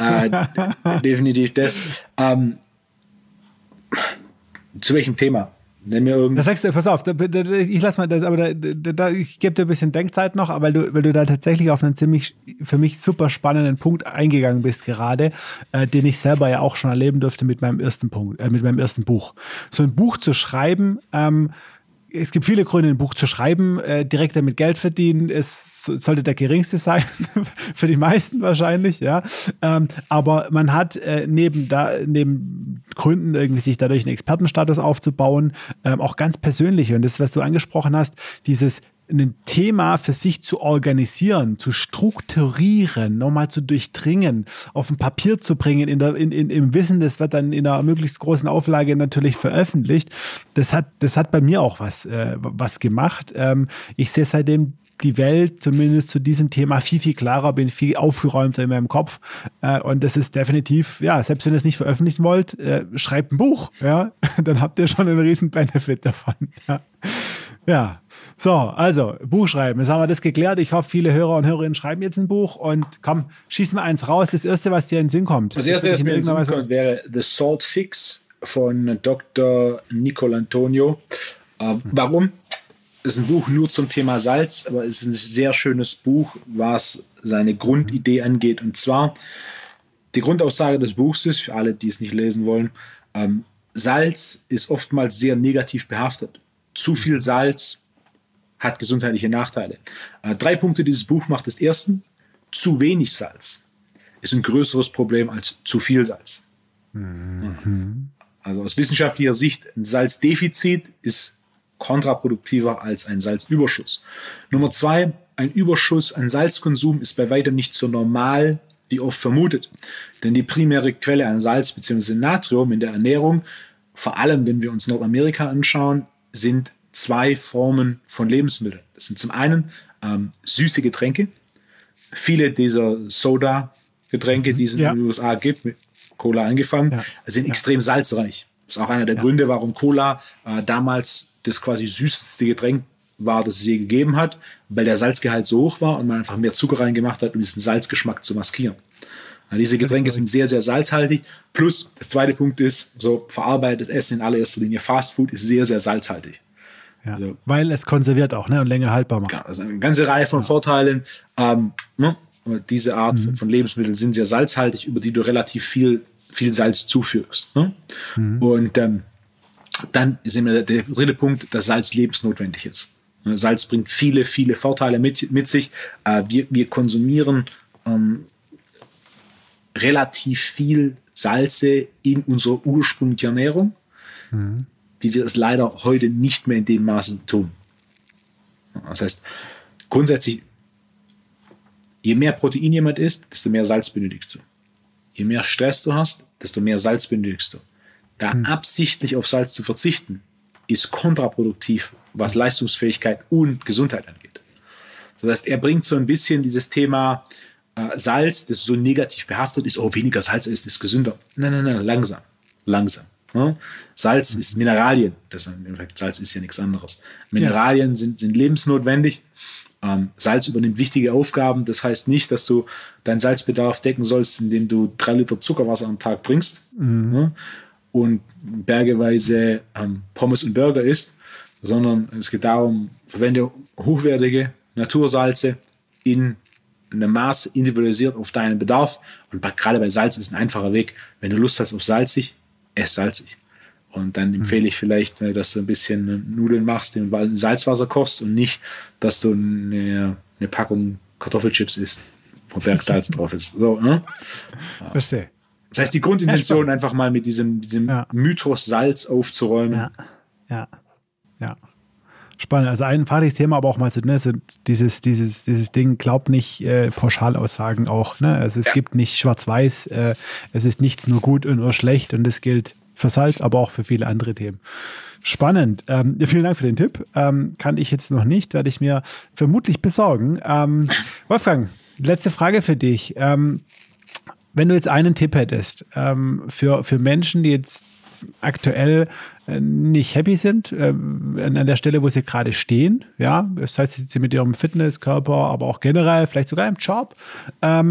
definitiv das. Zu welchem Thema? Nenn mir Da sagst du, pass auf, ich lass mal, ich gebe dir ein bisschen Denkzeit noch, weil du da tatsächlich auf einen ziemlich, für mich super spannenden Punkt eingegangen bist gerade, den ich selber ja auch schon erleben durfte mit meinem ersten Buch. So ein Buch zu schreiben, es gibt viele Gründe, ein Buch zu schreiben. Direkt damit Geld verdienen, sollte der geringste sein, für die meisten wahrscheinlich, ja. Aber man hat neben Gründen, irgendwie sich dadurch einen Expertenstatus aufzubauen, auch ganz persönliche. Und das, was du angesprochen hast, ein Thema für sich zu organisieren, zu strukturieren, nochmal zu durchdringen, auf ein Papier zu bringen, im Wissen, das wird dann in einer möglichst großen Auflage natürlich veröffentlicht. Das hat bei mir auch was gemacht. Ich sehe seitdem die Welt zumindest zu diesem Thema viel, viel klarer, bin viel aufgeräumter in meinem Kopf. Und das ist definitiv, ja, selbst wenn ihr es nicht veröffentlichen wollt, schreibt ein Buch, ja, dann habt ihr schon einen riesen Benefit davon. Ja. So, also, Buch schreiben. Jetzt haben wir das geklärt. Ich hoffe, viele Hörer und Hörerinnen schreiben jetzt ein Buch. Und komm, schieß mal eins raus. Das Erste, was dir in den Sinn kommt. Das Erste, was mir in den Sinn kommt, wäre The Salt Fix von Dr. Nicolantonio. Warum? Es ist ein Buch nur zum Thema Salz, aber es ist ein sehr schönes Buch, was seine Grundidee angeht. Und zwar, die Grundaussage des Buchs ist, für alle, die es nicht lesen wollen, Salz ist oftmals sehr negativ behaftet. Zu viel Salz hat gesundheitliche Nachteile. 3 Punkte, die dieses Buch macht, ist erstens, zu wenig Salz ist ein größeres Problem als zu viel Salz. Also aus wissenschaftlicher Sicht, ein Salzdefizit ist kontraproduktiver als ein Salzüberschuss. Nummer 2, ein Überschuss an Salzkonsum ist bei weitem nicht so normal, wie oft vermutet. Denn die primäre Quelle an Salz bzw. Natrium in der Ernährung, vor allem wenn wir uns Nordamerika anschauen, sind 2 Formen von Lebensmitteln. Das sind zum einen süße Getränke. Viele dieser Soda-Getränke, die es in den USA gibt, mit Cola angefangen, sind extrem salzreich. Das ist auch einer der Gründe, warum Cola damals das quasi süßeste Getränk war, das es je gegeben hat, weil der Salzgehalt so hoch war und man einfach mehr Zucker reingemacht hat, um diesen Salzgeschmack zu maskieren. Diese Getränke sind sehr, sehr salzhaltig. Plus, der zweite Punkt ist, so verarbeitetes Essen in allererster Linie, Fast Food ist sehr, sehr salzhaltig. Ja, also, weil es konserviert auch, ne, und länger haltbar macht. Ja, also eine ganze Reihe von Vorteilen. Diese Art von Lebensmitteln sind sehr salzhaltig, über die du relativ viel Salz zuführst. Ne? Und dann ist immer der dritte Punkt, dass Salz lebensnotwendig ist. Salz bringt viele, viele Vorteile mit sich. Wir konsumieren relativ viel Salze in unserer ursprünglichen Ernährung, wie wir es leider heute nicht mehr in dem Maße tun. Das heißt, grundsätzlich, je mehr Protein jemand isst, desto mehr Salz benötigst du. Je mehr Stress du hast, desto mehr Salz benötigst du. Da absichtlich auf Salz zu verzichten, ist kontraproduktiv, was Leistungsfähigkeit und Gesundheit angeht. Das heißt, er bringt so ein bisschen dieses Thema Salz, das so negativ behaftet ist, weniger Salz ist gesünder. Nein, langsam. Ja? Salz ist Mineralien. Salz ist ja nichts anderes. Mineralien sind lebensnotwendig. Salz übernimmt wichtige Aufgaben. Das heißt nicht, dass du deinen Salzbedarf decken sollst, indem du 3 Liter Zuckerwasser am Tag trinkst und bergeweise Pommes und Burger isst, sondern es geht darum, verwende hochwertige Natursalze in einem Maß individualisiert auf deinen Bedarf. Und gerade bei Salz ist ein einfacher Weg. Wenn du Lust hast auf salzig, ess salzig. Und dann empfehle ich vielleicht, dass du ein bisschen Nudeln machst, in Salzwasser kochst und nicht, dass du eine Packung Kartoffelchips isst, wo Bergsalz drauf ist. So, ne? Verstehe. Das heißt, die Grundintention einfach mal mit diesem Mythos Salz aufzuräumen. Ja. Spannend. Also ein fahriges Thema, aber auch mal so, so dieses Ding, glaub nicht Pauschalaussagen auch. Ne? Also es gibt nicht schwarz-weiß, es ist nichts nur gut und nur schlecht und das gilt für Salz, aber auch für viele andere Themen. Spannend. Vielen Dank für den Tipp. Kann ich jetzt noch nicht, werde ich mir vermutlich besorgen. Wolfgang, letzte Frage für dich. Wenn du jetzt einen Tipp hättest für Menschen, die jetzt aktuell nicht happy sind, an der Stelle, wo sie gerade stehen, ja, das heißt, sie mit ihrem Fitnesskörper, aber auch generell, vielleicht sogar im Job,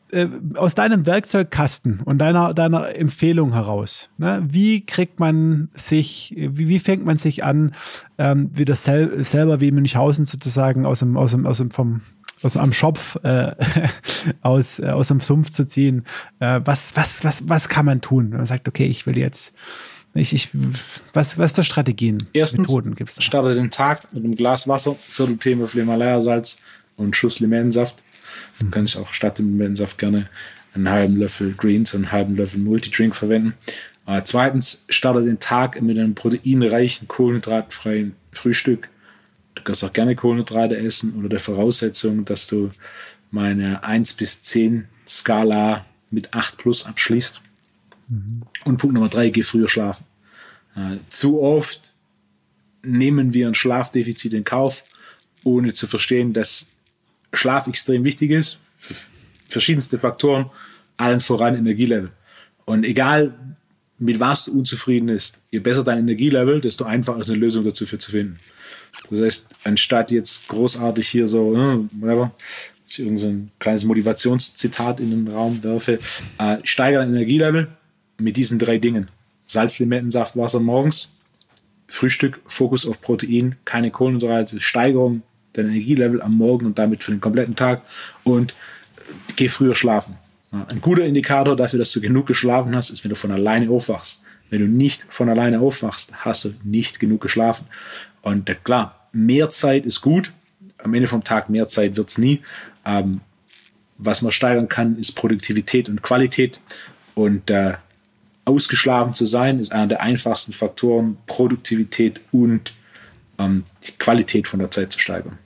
aus deinem Werkzeugkasten und deiner Empfehlung heraus, ne? Wie fängt man sich an, wieder selber wie Münchhausen sozusagen am Schopf aus dem Sumpf zu ziehen? Was kann man tun, wenn man sagt, okay, ich will jetzt was für Strategien, Erstens, Methoden gibt es? Starte den Tag mit einem Glas Wasser, Viertel Teelöffel Himalaya-Salz und einen Schuss Limettensaft. Du kannst auch statt dem Limettensaft gerne einen halben Löffel Greens und einen halben Löffel Multidrink verwenden. Zweitens, starte den Tag mit einem proteinreichen, kohlenhydratfreien Frühstück. Du kannst auch gerne Kohlenhydrate essen, unter der Voraussetzung, dass du meine 1 bis 10 Skala mit 8+ abschließt. Und Punkt Nummer 3, geh früher schlafen. Zu oft nehmen wir ein Schlafdefizit in Kauf, ohne zu verstehen, dass Schlaf extrem wichtig ist, für verschiedenste Faktoren, allen voran Energielevel. Und egal, mit was du unzufrieden bist, je besser dein Energielevel, desto einfacher ist eine Lösung dazu zu finden. Das heißt, anstatt jetzt großartig hier so, whatever, ich irgend so ein kleines Motivationszitat in den Raum werfe, steigere dein Energielevel mit diesen 3 Dingen. Salz, Limettensaft, Wasser morgens, Frühstück, Fokus auf Protein, keine Kohlenhydrate, Steigerung dein Energielevel am Morgen und damit für den kompletten Tag und geh früher schlafen. Ein guter Indikator dafür, dass du genug geschlafen hast, ist, wenn du von alleine aufwachst. Wenn du nicht von alleine aufwachst, hast du nicht genug geschlafen. Und klar, mehr Zeit ist gut. Am Ende vom Tag mehr Zeit wird es nie. Was man steigern kann, ist Produktivität und Qualität. Und ausgeschlafen zu sein, ist einer der einfachsten Faktoren, Produktivität und die Qualität von der Zeit zu steigern.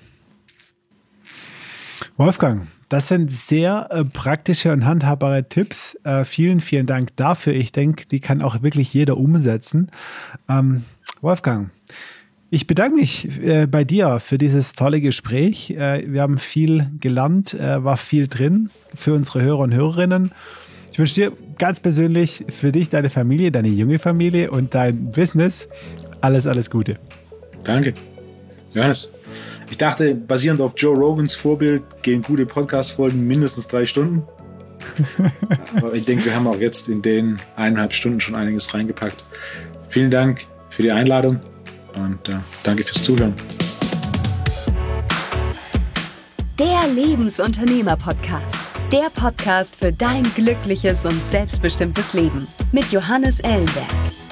Wolfgang, das sind sehr praktische und handhabbare Tipps. Vielen, vielen Dank dafür. Ich denke, die kann auch wirklich jeder umsetzen. Wolfgang, ich bedanke mich bei dir für dieses tolle Gespräch. Wir haben viel gelernt, war viel drin für unsere Hörer und Hörerinnen. Ich wünsche dir ganz persönlich für dich, deine Familie, deine junge Familie und dein Business alles Gute. Danke. Johannes, ich dachte, basierend auf Joe Rogans Vorbild gehen gute Podcast-Folgen mindestens 3 Stunden. Aber ich denke, wir haben auch jetzt in den 1,5 Stunden schon einiges reingepackt. Vielen Dank für die Einladung und danke fürs Zuhören. Der Lebensunternehmer-Podcast. Der Podcast für dein glückliches und selbstbestimmtes Leben mit Johannes Ellenberg.